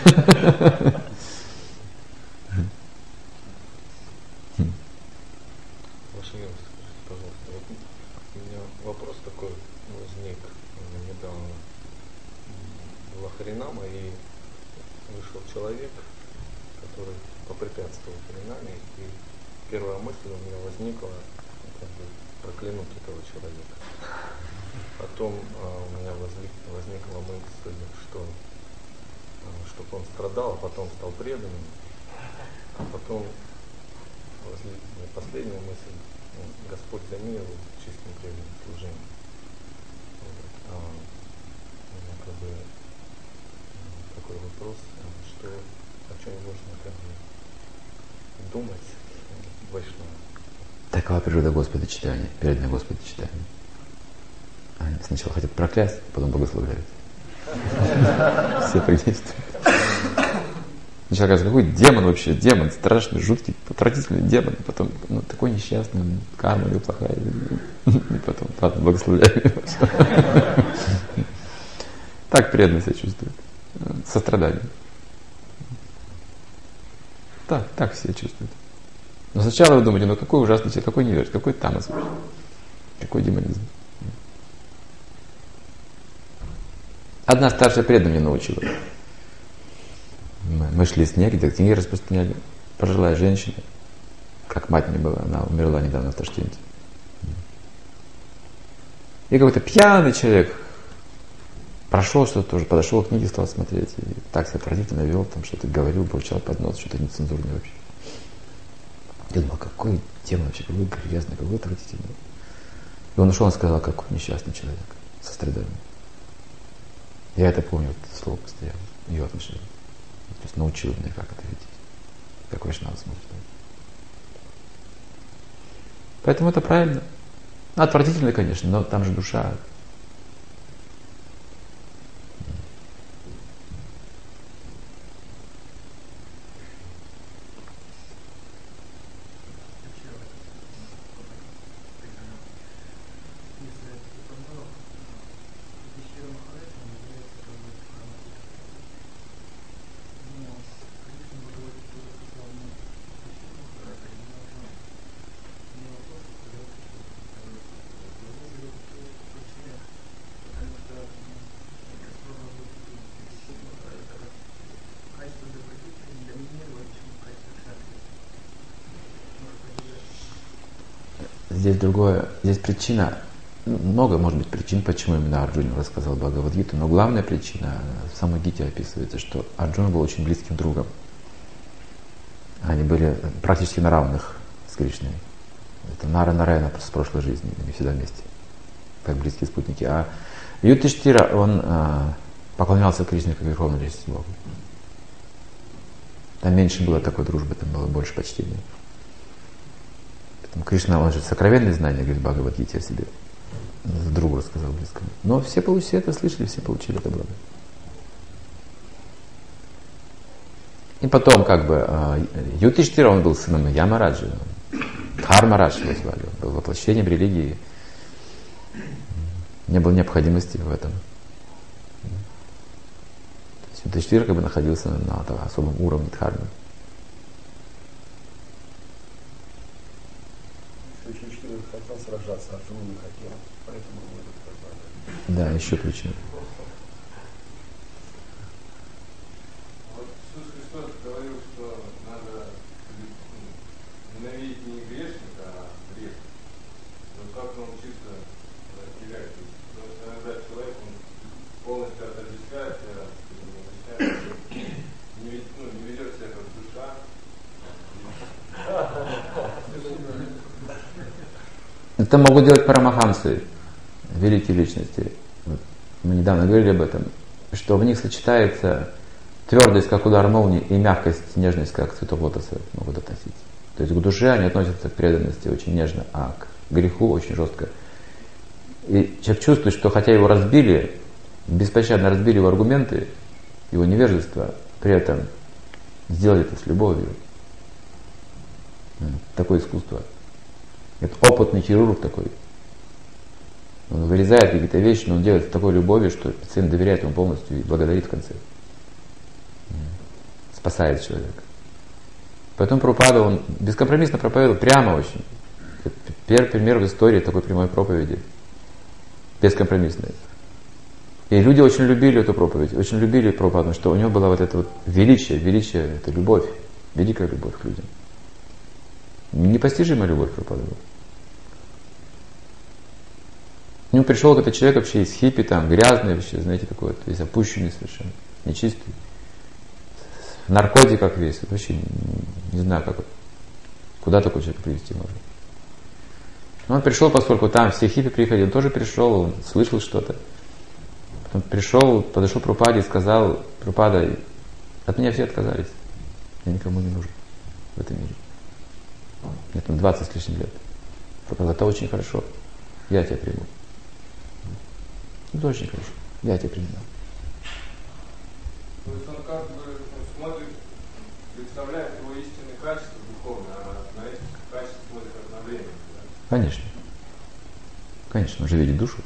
Ваше Милость, скажите, пожалуйста, вот у меня вопрос такой возник недавно. Была Харинама, и вышел человек, который попрепятствовал Харинаме, и первая мысль у меня возникла, как бы проклянуть этого человека. Потом а, у меня возник, возникла мысль, что а, чтобы он страдал, а потом стал преданным, а потом возник последняя мысль: Господь замилует чистым преданным служением. Вот. А, у меня как бы такой вопрос, что о чем можно как бы думать вайшнава. Такова природа Господа читания, преданное Господа читания. Они сначала хотят проклясть, потом благословляют. Все так действуют. Сначала кажется, какой демон вообще, демон, страшный, жуткий, отвратительный демон. Потом, ну, такой несчастный, карма у него плохая. И потом, ладно, благословляю. Так преданно себя чувствует. Сострадание. Так, так все чувствуют. Но сначала вы думаете, ну какой ужасный человек, какой невежд, какой тамас вообще, какой демонизм. Одна старшая преданная меня научила. Мы, мы шли с ней, где книги распространяли. Пожилая женщина, как мать мне была, она умерла недавно в Ташкенте. И какой-то пьяный человек прошел что-то тоже, подошел к книге, стал смотреть. И так себя отвратительно вел, там что-то говорил, бурчал под нос, что-то нецензурное вообще. Я думал, какой демон вообще, какой грязный, какой отвратительный. И он ушел, он сказал, какой несчастный человек, сострадание. Я это помню, вот слово постоянно, ее отношение. То есть научил меня, как это видеть, как вайшнава смотрит. Поэтому это правильно. Отвратительно, конечно, но там же душа. Здесь другое, здесь причина, много может быть причин, почему именно Арджуна рассказал Бхагавад-гиту, но главная причина, в самой Гите описывается, что Арджуна был очень близким другом. Они были практически на равных с Кришной. Это Нара Нараяна с прошлой жизни, они всегда вместе, как близкие спутники. А Юдхиштхира, он а, поклонялся Кришне как верховной личности Богу. Там меньше было такой дружбы, там было больше почтения. Кришна, он же сокровенные знания, говорит Бхагавад-гите о себе. Другу рассказал близкому. Но все получили это, слышали, все получили это благо. И потом, как бы, Юдхиштхира, он был сыном Ямараджи. Дхармарадж его звали. Он был воплощением религии. Не было необходимости в этом. Юдхиштхира как бы находился на особом уровне дхармы. что Юдхиштхира хотел сражаться, а Арджуна не хотел. Поэтому мы тут как бы... Да, еще причина. Вот Иисус Христос говорил, что надо ненавидеть не грешника, а грех. Вот как он чисто разделяет. Потому что иногда человек, он полностью отождествляет себя, не, ну, не ведет себя как душа. Это могут делать парамахамсы, великие личности. Вот мы недавно говорили об этом, что в них сочетается твердость, как удар молнии, и мягкость, нежность, как цветок лотоса могут относиться. То есть к душе они относятся к преданности очень нежно, а к греху очень жестко. И человек чувствует, что хотя его разбили, беспощадно разбили его аргументы, его невежество, при этом сделали это с любовью. Такое искусство. Это опытный хирург такой. Он вырезает какие-то вещи, но он делает с такой любовью, что пациент доверяет ему полностью и благодарит в конце. Спасает человека. Поэтому Прабхупада, он бескомпромиссно проповедовал, прямо очень. Это первый пример в истории такой прямой проповеди. Бескомпромиссной. И люди очень любили эту проповедь, очень любили Прабхупаду, потому что у него была вот это вот величие, величие, это любовь, великая любовь к людям. Непостижимая любовь к Прабхупаду. К нему пришел какой-то человек вообще из хиппи, там, грязный вообще, знаете, такой вот, весь опущенный совершенно, нечистый. В наркотиках весь, вообще не, не знаю, как, куда такой человек привести можно. Но он пришел, поскольку там все хиппи приходили, он тоже пришел, он слышал что-то. Потом пришел, подошел к Прабхупаде и сказал: Прабхупада, от меня все отказались, я никому не нужен в этом мире. Мне там двадцать с лишним лет. Прабхупада, это очень хорошо, я тебя приму. Это очень хорошо, я тебя принимаю. То есть он как бы смотрит, представляет его истинные качества духовные, а на эти качества смотрит одновременно. Да? Конечно. Конечно, он же видит душу.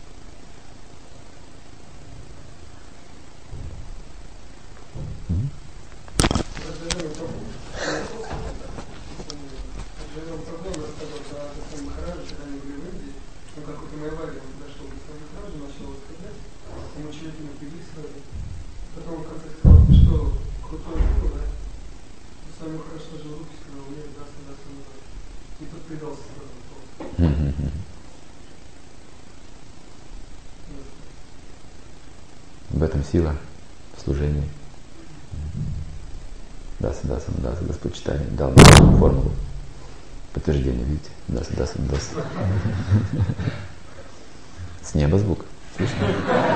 В этом сила в служении. Даса, даса, даса, Господь читание дал нам формулу подтверждения, видите? Даса, даса, даса. С неба звук. Слышно?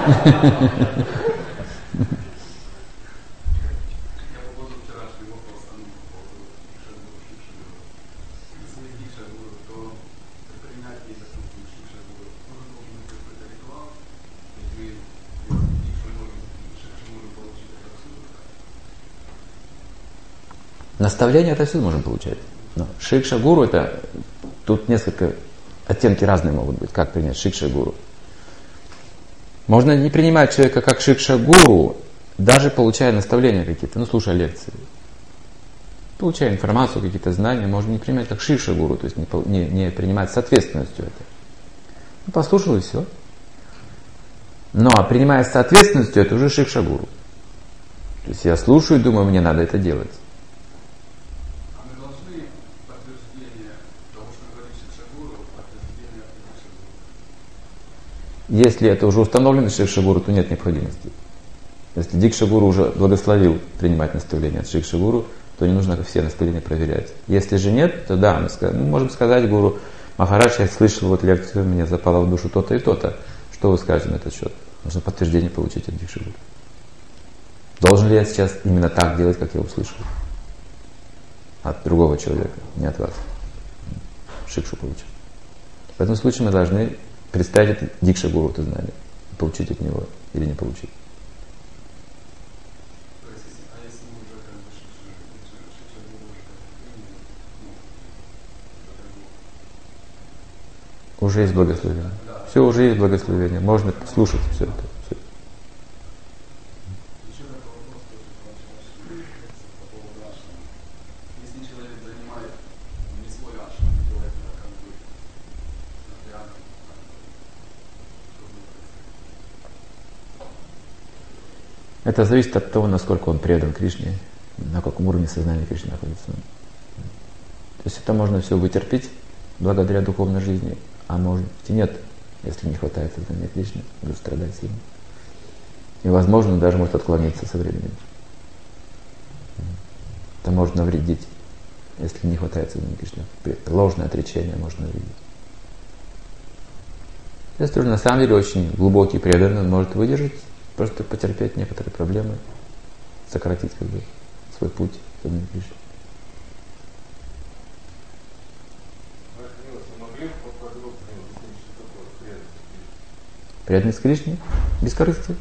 Наставления отовсюду можем получать. Но шикша гуру, это тут несколько оттенки разные могут быть, как принять шикша гуру. Можно не принимать человека как шикша гуру, даже получая наставления какие-то, ну слушая лекции. Получая информацию, какие-то знания, можно не принимать как шикша гуру, то есть не, не, не принимать с ответственностью это. Ну, послушал и все. Но принимая с ответственностью, это уже шикша гуру. То есть я слушаю и думаю, мне надо это делать. Если это уже установлено Шикша-гуру, то нет необходимости. Если Дикша-гуру уже благословил принимать наставления от Шикша-гуру, то не нужно все наставления проверять. Если же нет, то да, мы, скажем, мы можем сказать гуру: Махарадж, я слышал вот лекцию, мне запало в душу то-то и то-то. Что вы скажете на этот счет? Нужно подтверждение получить от Дикша-гуру. Должен ли я сейчас именно так делать, как я услышал? От другого человека, не от вас. Шикшу получил. В этом случае мы должны представить это Дикша-гуру, это знание, получить от него или не получить. Уже есть благословение. Все, уже есть благословение. Можно слушать все это. Все. Это зависит от того, насколько он предан Кришне, на каком уровне сознания Кришны находится. То есть это можно все вытерпеть благодаря духовной жизни, а может быть и нет, если не хватает сознания Кришны, будет страдать сильно. И возможно даже может отклониться со временем. Это может навредить, если не хватает сознания Кришны. Ложное отречение может навредить. Если уже на самом деле очень глубокий преданный, он может выдержать, просто потерпеть некоторые проблемы, сократить как бы свой путь к сознанию Кришны. Преданность Кришне, бескорыстие.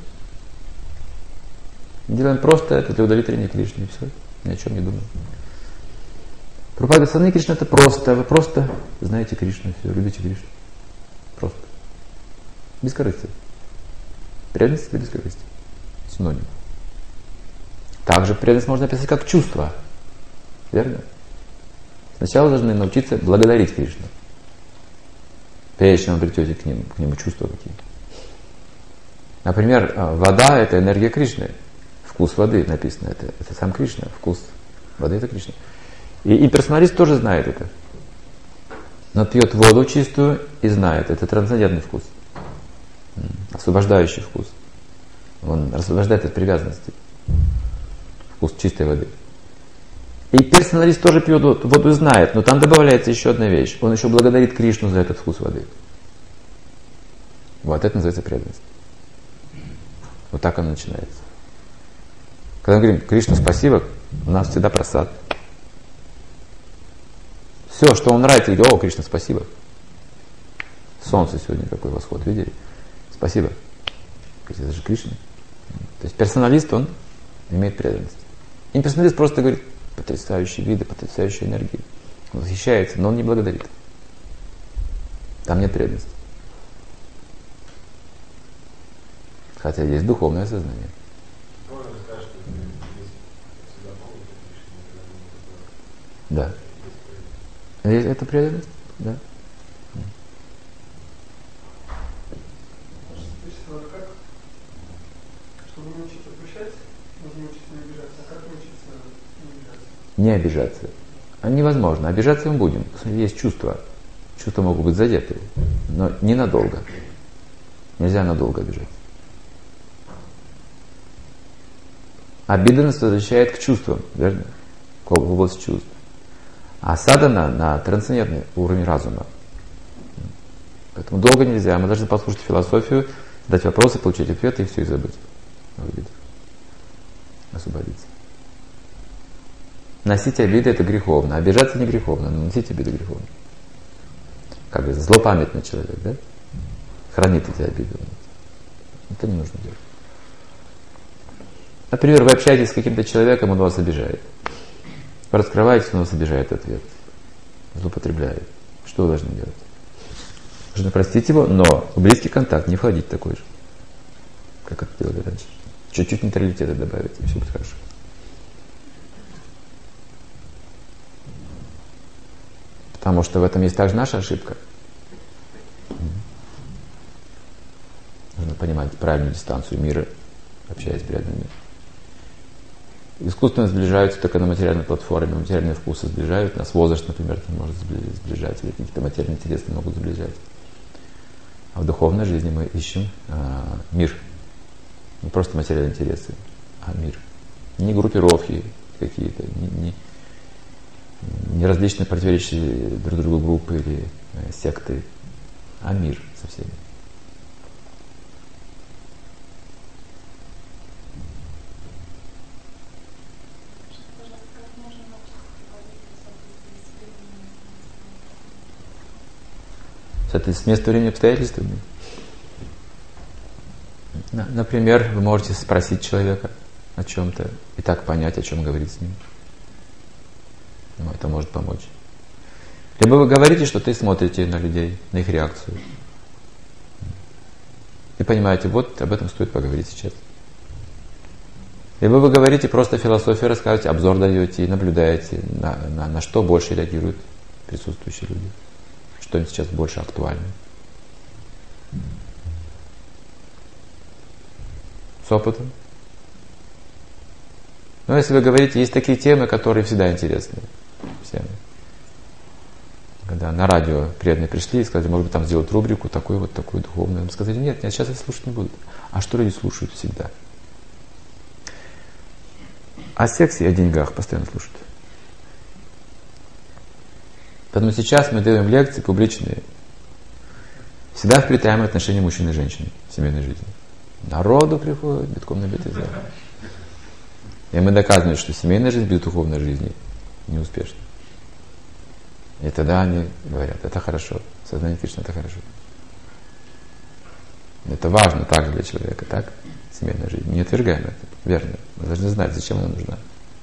Делаем просто это для удовлетворения Кришны, и все, ни о чем не думаем. Пропаганда сознания Кришны — это просто, вы просто знаете Кришну, все, любите Кришну. Просто. Бескорыстие. Преданность — это бескорыстие. Синоним. Также преданность можно описать как чувство. Верно? Сначала должны научиться благодарить Кришну. Прежде чем вы придете к нему, к нему чувства какие-то. Например, вода — это энергия Кришны. Вкус воды написано, это, это сам Кришна. Вкус воды — это Кришна. И, и персоналист тоже знает это. Но пьет воду чистую и знает, это трансцендентный вкус. Освобождающий вкус. Он освобождает от привязанности. Вкус чистой воды. И персоналист тоже пьет воду и знает, но там добавляется еще одна вещь. Он еще благодарит Кришну за этот вкус воды. Вот это называется преданность. Вот так оно начинается. Когда мы говорим Кришна спасибо, у нас всегда просад. Все, что вам нравится, говорит: о, Кришна спасибо. Солнце сегодня какой восход, видели? Спасибо. Это же Кришна. То есть персоналист, он имеет преданность. И персоналист просто говорит: потрясающие виды, потрясающие энергии. Он восхищается, но он не благодарит. Там нет преданности. Хотя есть духовное сознание. Можно сказать, что здесь всегда помните Кришну, Да. Это преданность? Да. Как? Чтобы научиться прощать, нужно научиться не обижаться. А как научиться не обижаться? Не обижаться. А невозможно. Обижаться мы будем. Есть чувства. Чувства могут быть задеты. Но ненадолго. Нельзя надолго обижаться. Обида нас возвращает к чувствам, верно? К области чувств. А садхана на трансцендентный уровень разума. Поэтому долго нельзя. Мы должны послушать философию, задать вопросы, получить ответы и все, и забыть. Освободиться. Носить обиды — это греховно. Обижаться не греховно, но носить обиды греховно. Как бы злопамятный человек, да? Хранит эти обиды. Это не нужно делать. Например, вы общаетесь с каким-то человеком, он вас обижает. Вы раскрываетесь, он вас обижает в ответ. Злоупотребляет. Что вы должны делать? Нужно простить его, но в близкий контакт не входить в такой же, как это делали раньше. Чуть-чуть нейтралитета добавить, и все будет хорошо. Потому что в этом есть также наша ошибка. Нужно понимать правильную дистанцию мира, общаясь с преданными. Искусственно сближаются только на материальной платформе, материальные вкусы сближают, нас возраст, например, может сближать, или какие-то материальные интересы могут сближать. А в духовной жизни мы ищем а, мир. Не просто материальные интересы, а мир. Не группировки какие-то, не, не, не различные противоречащие друг другу группы или э, секты, а мир со всеми. Соответственно, с места, времени, обстоятельствами. Например, вы можете спросить человека о чем-то и так понять, о чем говорить с ним. Ну, это может помочь. Либо вы говорите что-то и смотрите на людей, на их реакцию. И понимаете, вот об этом стоит поговорить сейчас. Либо вы говорите просто философию, рассказываете, обзор даете и наблюдаете, на, на, на что больше реагируют присутствующие люди. Что им сейчас больше актуально. С опытом. Но если вы говорите, есть такие темы, которые всегда интересны всем. Когда на радио преданные пришли и сказали, может быть, там сделать рубрику такую вот, такую духовную. Им сказали, нет, нет, сейчас я слушать не буду. А что люди слушают всегда? О сексе и о деньгах постоянно слушают. Поэтому сейчас мы даем лекции публичные. Всегда вплетаем отношения мужчины и женщины в семейной жизни. Народу приходит, битком набитый зал. И мы доказываем, что семейная жизнь без духовной жизни неуспешна. И тогда они говорят, это хорошо. Сознание Кришны — это хорошо. Это важно также для человека, так? Семейная жизнь. Не отвергаем это, верно. Мы должны знать, зачем она нужна.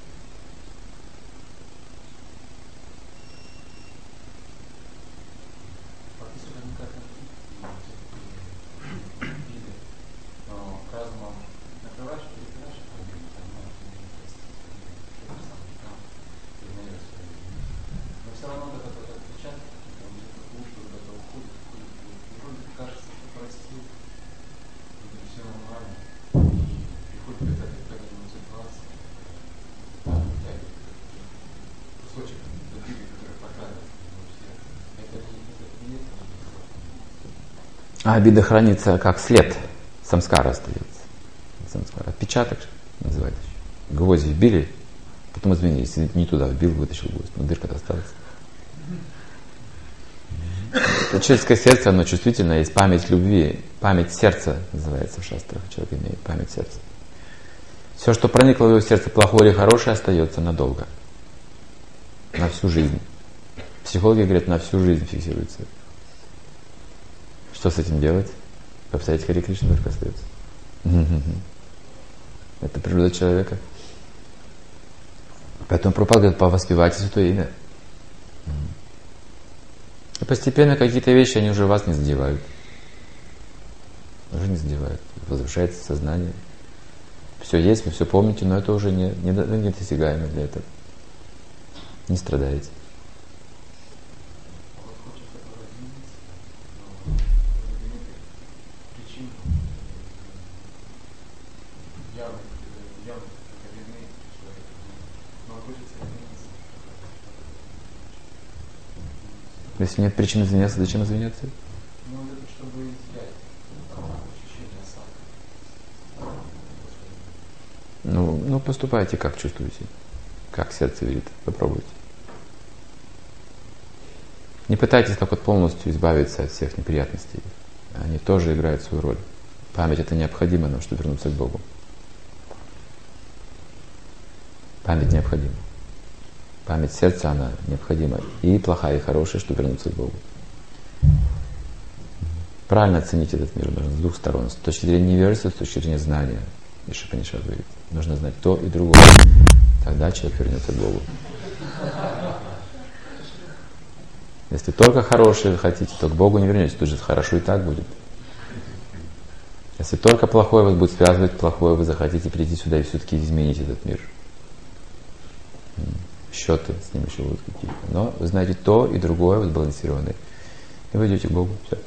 А обида хранится как след, самскара остается. Самскара. Отпечаток называется. Гвозди вбили, потом извинились, не туда вбил, вытащил гвоздь, но дырка-то осталась. Это человеческое сердце, оно чувствительное, есть память любви, память сердца называется в шастрах. Человек имеет память сердца. Все, что проникло в его сердце, плохое или хорошее, остается надолго. На всю жизнь. Психологи говорят, на всю жизнь фиксируется. Что с этим делать? Повторять Харе Кришна только остается. Это природа человека. Поэтому Прабхупада говорит, повоспевайте святое имя. И постепенно какие-то вещи, они уже вас не задевают. Уже не задевают. Возвышается сознание. Все есть, вы все помните, но это уже не, не, не достигаемо для этого. Не страдаете. Если нет причин извиняться, зачем извиняться? Ну, это чтобы изъять ощущение осадка. Ну, ну, поступайте, как чувствуете. Как сердце видит. Попробуйте. Не пытайтесь так вот полностью избавиться от всех неприятностей. Они тоже играют свою роль. Память — это необходимо нам, чтобы вернуться к Богу. Память необходима. Память сердца, она необходима. И плохая, и хорошая, чтобы вернуться к Богу. Правильно оценить этот мир нужно с двух сторон. С точки зрения невежества, с точки зрения знания. И Шипанишат говорит. Нужно знать то и другое. Тогда человек вернется к Богу. Если только хорошее хотите, то к Богу не вернетесь. Тут же хорошо и так будет. Если только плохое вас будет связывать, плохое вы захотите прийти сюда и все-таки изменить этот мир. Счеты с ним еще будут какие-то. Но вы знаете то и другое, вы сбалансированы. И вы идете к Богу. Все.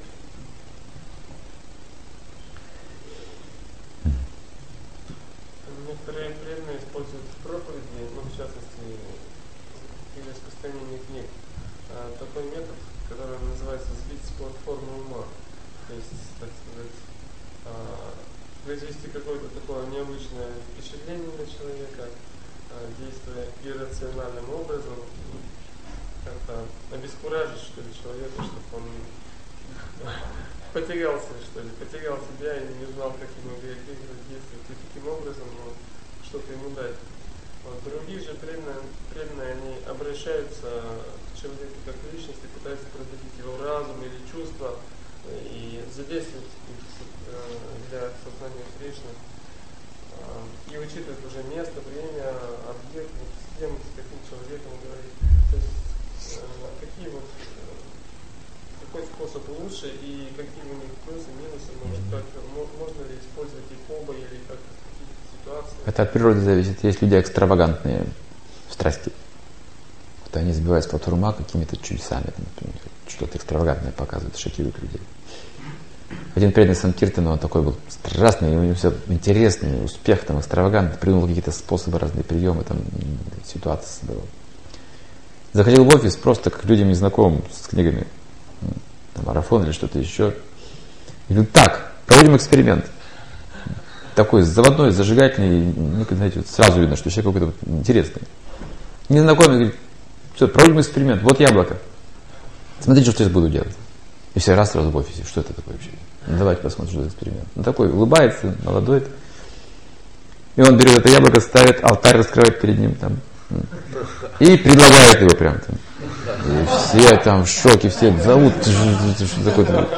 Некоторые преданные используют в проповеди, ну, в частности, или распространение книг, такой метод, который называется «сбить с платформы ума». То есть, так сказать, произвести какое-то такое необычное впечатление на человека, действуя иррациональным образом, как-то обескуражить, что ли, человека, чтобы он потерялся, что ли, потерял себя и не знал, как ему реагировать, действовать, и таким образом ну, что-то ему дать. Вот. Другие же преданные, преданные, они обращаются к человеку как к личности, пытаются пробудить его разум или чувства и задействовать их для сознания Кришны. И учитывать уже место, время, объект, вот, с кем, с каким человеком говорить. То есть э, какие вот, э, какой способ лучше и какие у них плюсы, минусы, может, как, можно ли использовать их оба или как в каких-то ситуациях. Это от природы зависит. Есть люди экстравагантные в страсти. Вот они сбивают с платформы ума какими-то чудесами, например, что-то экстравагантное показывают, шокируют людей. один преданный Санкиртана, он такой был страстный, у него все интересный, успех там, экстравагантный, придумал какие-то способы, разные приемы, там, ситуации создавал. Заходил в офис просто как людям незнакомым с книгами, там, марафон или что-то еще. И говорит, так, проводим эксперимент. Такой заводной, зажигательный, ну, знаете, вот сразу видно, что человек какой-то интересный. Незнакомый говорит, все, проводим эксперимент, вот яблоко. Смотрите, что я буду делать. И все раз сразу в офисе, что это такое вообще? Ну, давайте посмотрим, что за эксперимент. Он такой улыбается, молодой. И он берет это яблоко, ставит, алтарь раскрывает перед ним там. И предлагает его прям там. И все там в шоке, все зовут. Что такое-то?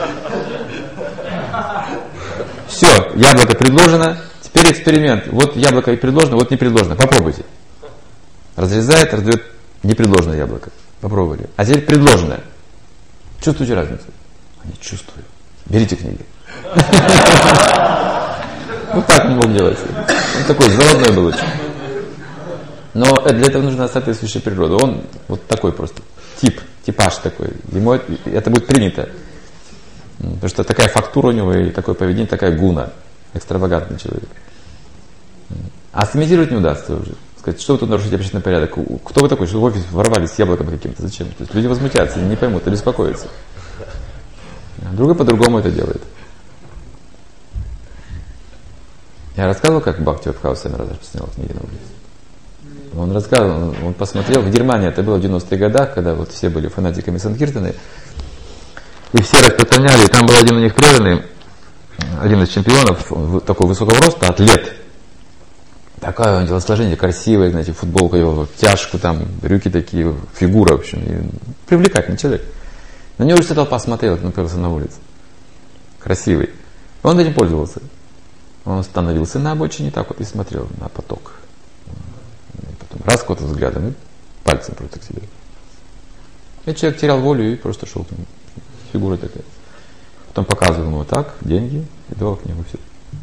Все, яблоко предложено. Теперь эксперимент. Вот яблоко и предложено, вот не предложено. Попробуйте. Разрезает, раздает непредложенное яблоко. Попробовали. А теперь предложенное. Чувствуете разницу? Не чувствую. Берите книги. Вот так он мог делать. Он такой заводной был очень. Но для этого нужна соответствующая природа. Он вот такой просто. Тип, типаж такой. Ему это будет принято. Потому что такая фактура у него и такое поведение, такая гуна. Экстравагантный человек. А сымитировать не удастся уже. Сказать, что вы тут нарушите общественный порядок? Кто вы такой, что в офис ворвались с яблоком каким-то? Зачем? То есть люди возмутятся, не поймут, обеспокоятся. Другой по-другому это делает. Я рассказывал, как Бхакти Хаусами распространял книги на улице. Он рассказывал, он посмотрел, в Германии это было в девяностых годах, когда вот все были фанатиками Санкиртаны, и все распространяли, и там был один у них преданный, один из чемпионов, такого высокого роста, атлет. Такое у него телосложение красивое, знаете, футболка его, тяжку там, брюки такие, фигура, в общем, и привлекательный человек. На него уже вся толпа смотрела, как он появился на улице. Красивый. И он этим пользовался. Он остановился на обочине, так вот и смотрел на поток. И потом раз кого-то взглядом и пальцем просто к себе. И человек терял волю и просто шел там. Фигура такая. Потом показывал ему так, деньги, и давал к нему все.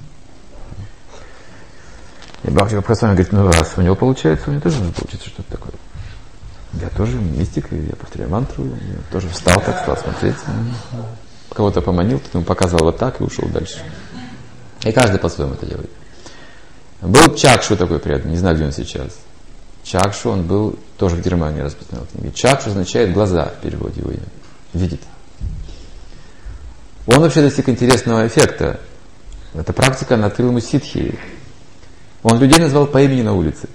И Бхакти Хаусами говорит, ну раз у него получается, у него тоже нужно получиться что-то такое. Я тоже мистик, я повторяю мантру, я тоже встал так, стал смотреть. Кого-то поманил, потом показывал вот так и ушел дальше. И каждый по-своему это делает. Был Чакшу такой преданный, не знаю, где он сейчас. Чакшу, он был тоже в Германии распространял книги. Чакшу означает глаза в переводе его имя. Видит. Он вообще достиг интересного эффекта. Это практика Натилму Ситхи. Он людей назвал по имени на улице.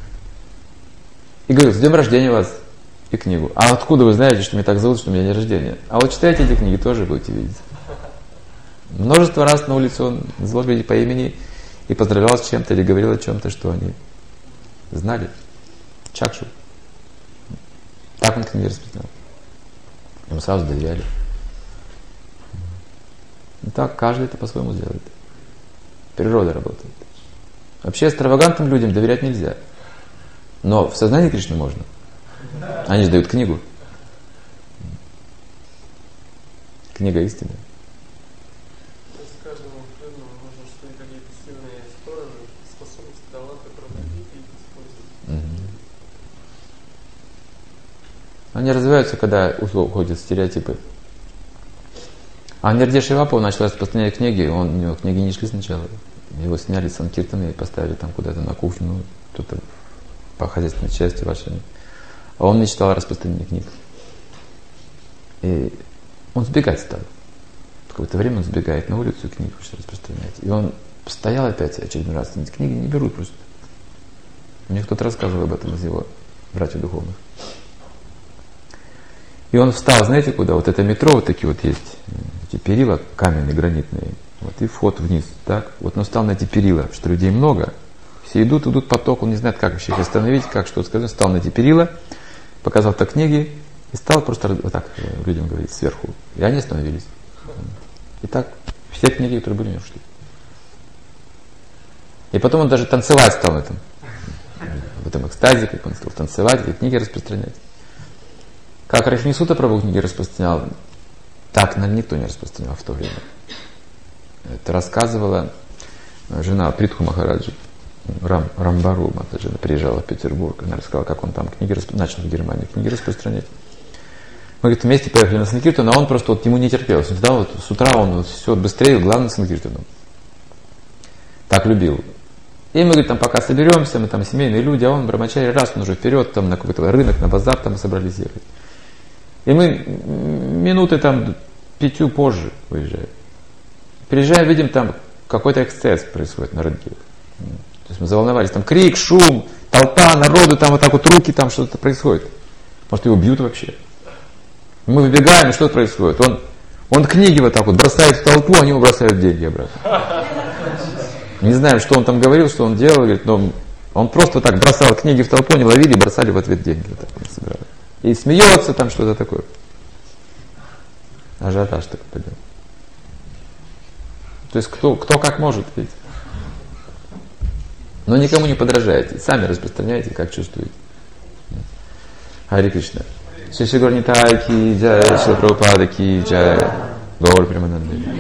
И говорил, с днем рождения вас и книгу. А откуда вы знаете, что меня так зовут, что у меня день рождения? А вот читайте эти книги, тоже будете видеть. Множество раз на улице он назвал людей по имени и поздравлял с чем-то или говорил о чем-то, что они знали. Чакшу. Так он книги распространял. Ему сразу доверяли. И так каждый это по-своему сделает. Природа работает. Вообще экстравагантным людям доверять нельзя. Но в сознании Кришны можно. Они же дают книгу. Книга истины. То есть каждому преданному нужно, что какие-то сильные стороны, способности, таланты пробудить и использовать. Угу. Они развиваются, когда уходят стереотипы. А Нирдея Шивапа начал распространять книги, он, у него книги не шли сначала. Его сняли с Санкиртаны и поставили там куда-то на кухню, ну, кто-то по хозяйственной части вашей. А он мечтал о распространении книг. И он сбегать стал. В какое-то время он сбегает на улицу и книги хочет распространять. И он стоял опять очередной раз, эти книги не берут просто. Мне кто-то рассказывал об этом из его братьев духовных. И он встал, знаете куда? Вот это метро, вот такие вот есть, эти перила каменные, гранитные. Вот и вход вниз, так? Вот он встал на эти перила, что людей много. Все идут, идут поток, он не знает, как вообще их остановить, как что сказать. Встал на эти перила, показал так книги и стал просто вот так людям говорить сверху. И они остановились. И так все книги, которые были, не ушли. И потом он даже танцевать стал в этом. В этом экстазе, как он стал танцевать, эти книги распространять. Как Рахинисута Прабху книги распространял, так, наверное, никто не распространял в то время. Это рассказывала жена Притху Махараджи, Рам, Рамбару Матаджи, приезжала в Петербург, она рассказала, как он там книги распространял, начал в Германии книги распространять. Мы, говорит, вместе поехали на Санкиртану, а он просто вот ему не терпелось. Да, вот с утра он вот все быстрее, главное, Санкиртану. Так любил. И мы, говорит, там пока соберемся, мы там семейные люди, а он, брамачари, раз, он уже вперед, там на какой-то рынок, на базар там собрались ехать. И мы минуты там пятью позже выезжаем. Приезжаем, видим, там какой-то эксцесс происходит на рынке. То есть мы заволновались, там крик, шум, толпа, народу, там вот так вот руки, там что-то происходит. Может, его бьют вообще. Мы выбегаем, и что происходит? Он, он книги вот так вот бросает в толпу, они ему бросают деньги обратно. Не знаем, что он там говорил, что он делал, говорит, но он просто так бросал книги в толпу, они ловили и бросали в ответ деньги. Вот так вот собирали. И смеется там что-то такое. Ажиотаж так пойдет. То есть кто, кто как может, видите. Но никому не подражайте. Сами распространяйте, как чувствуете. Хари Кришна. Шри Шри Гаур Нитай ки джай, Шрила Прабхупада ки джай, Гаур Премананде.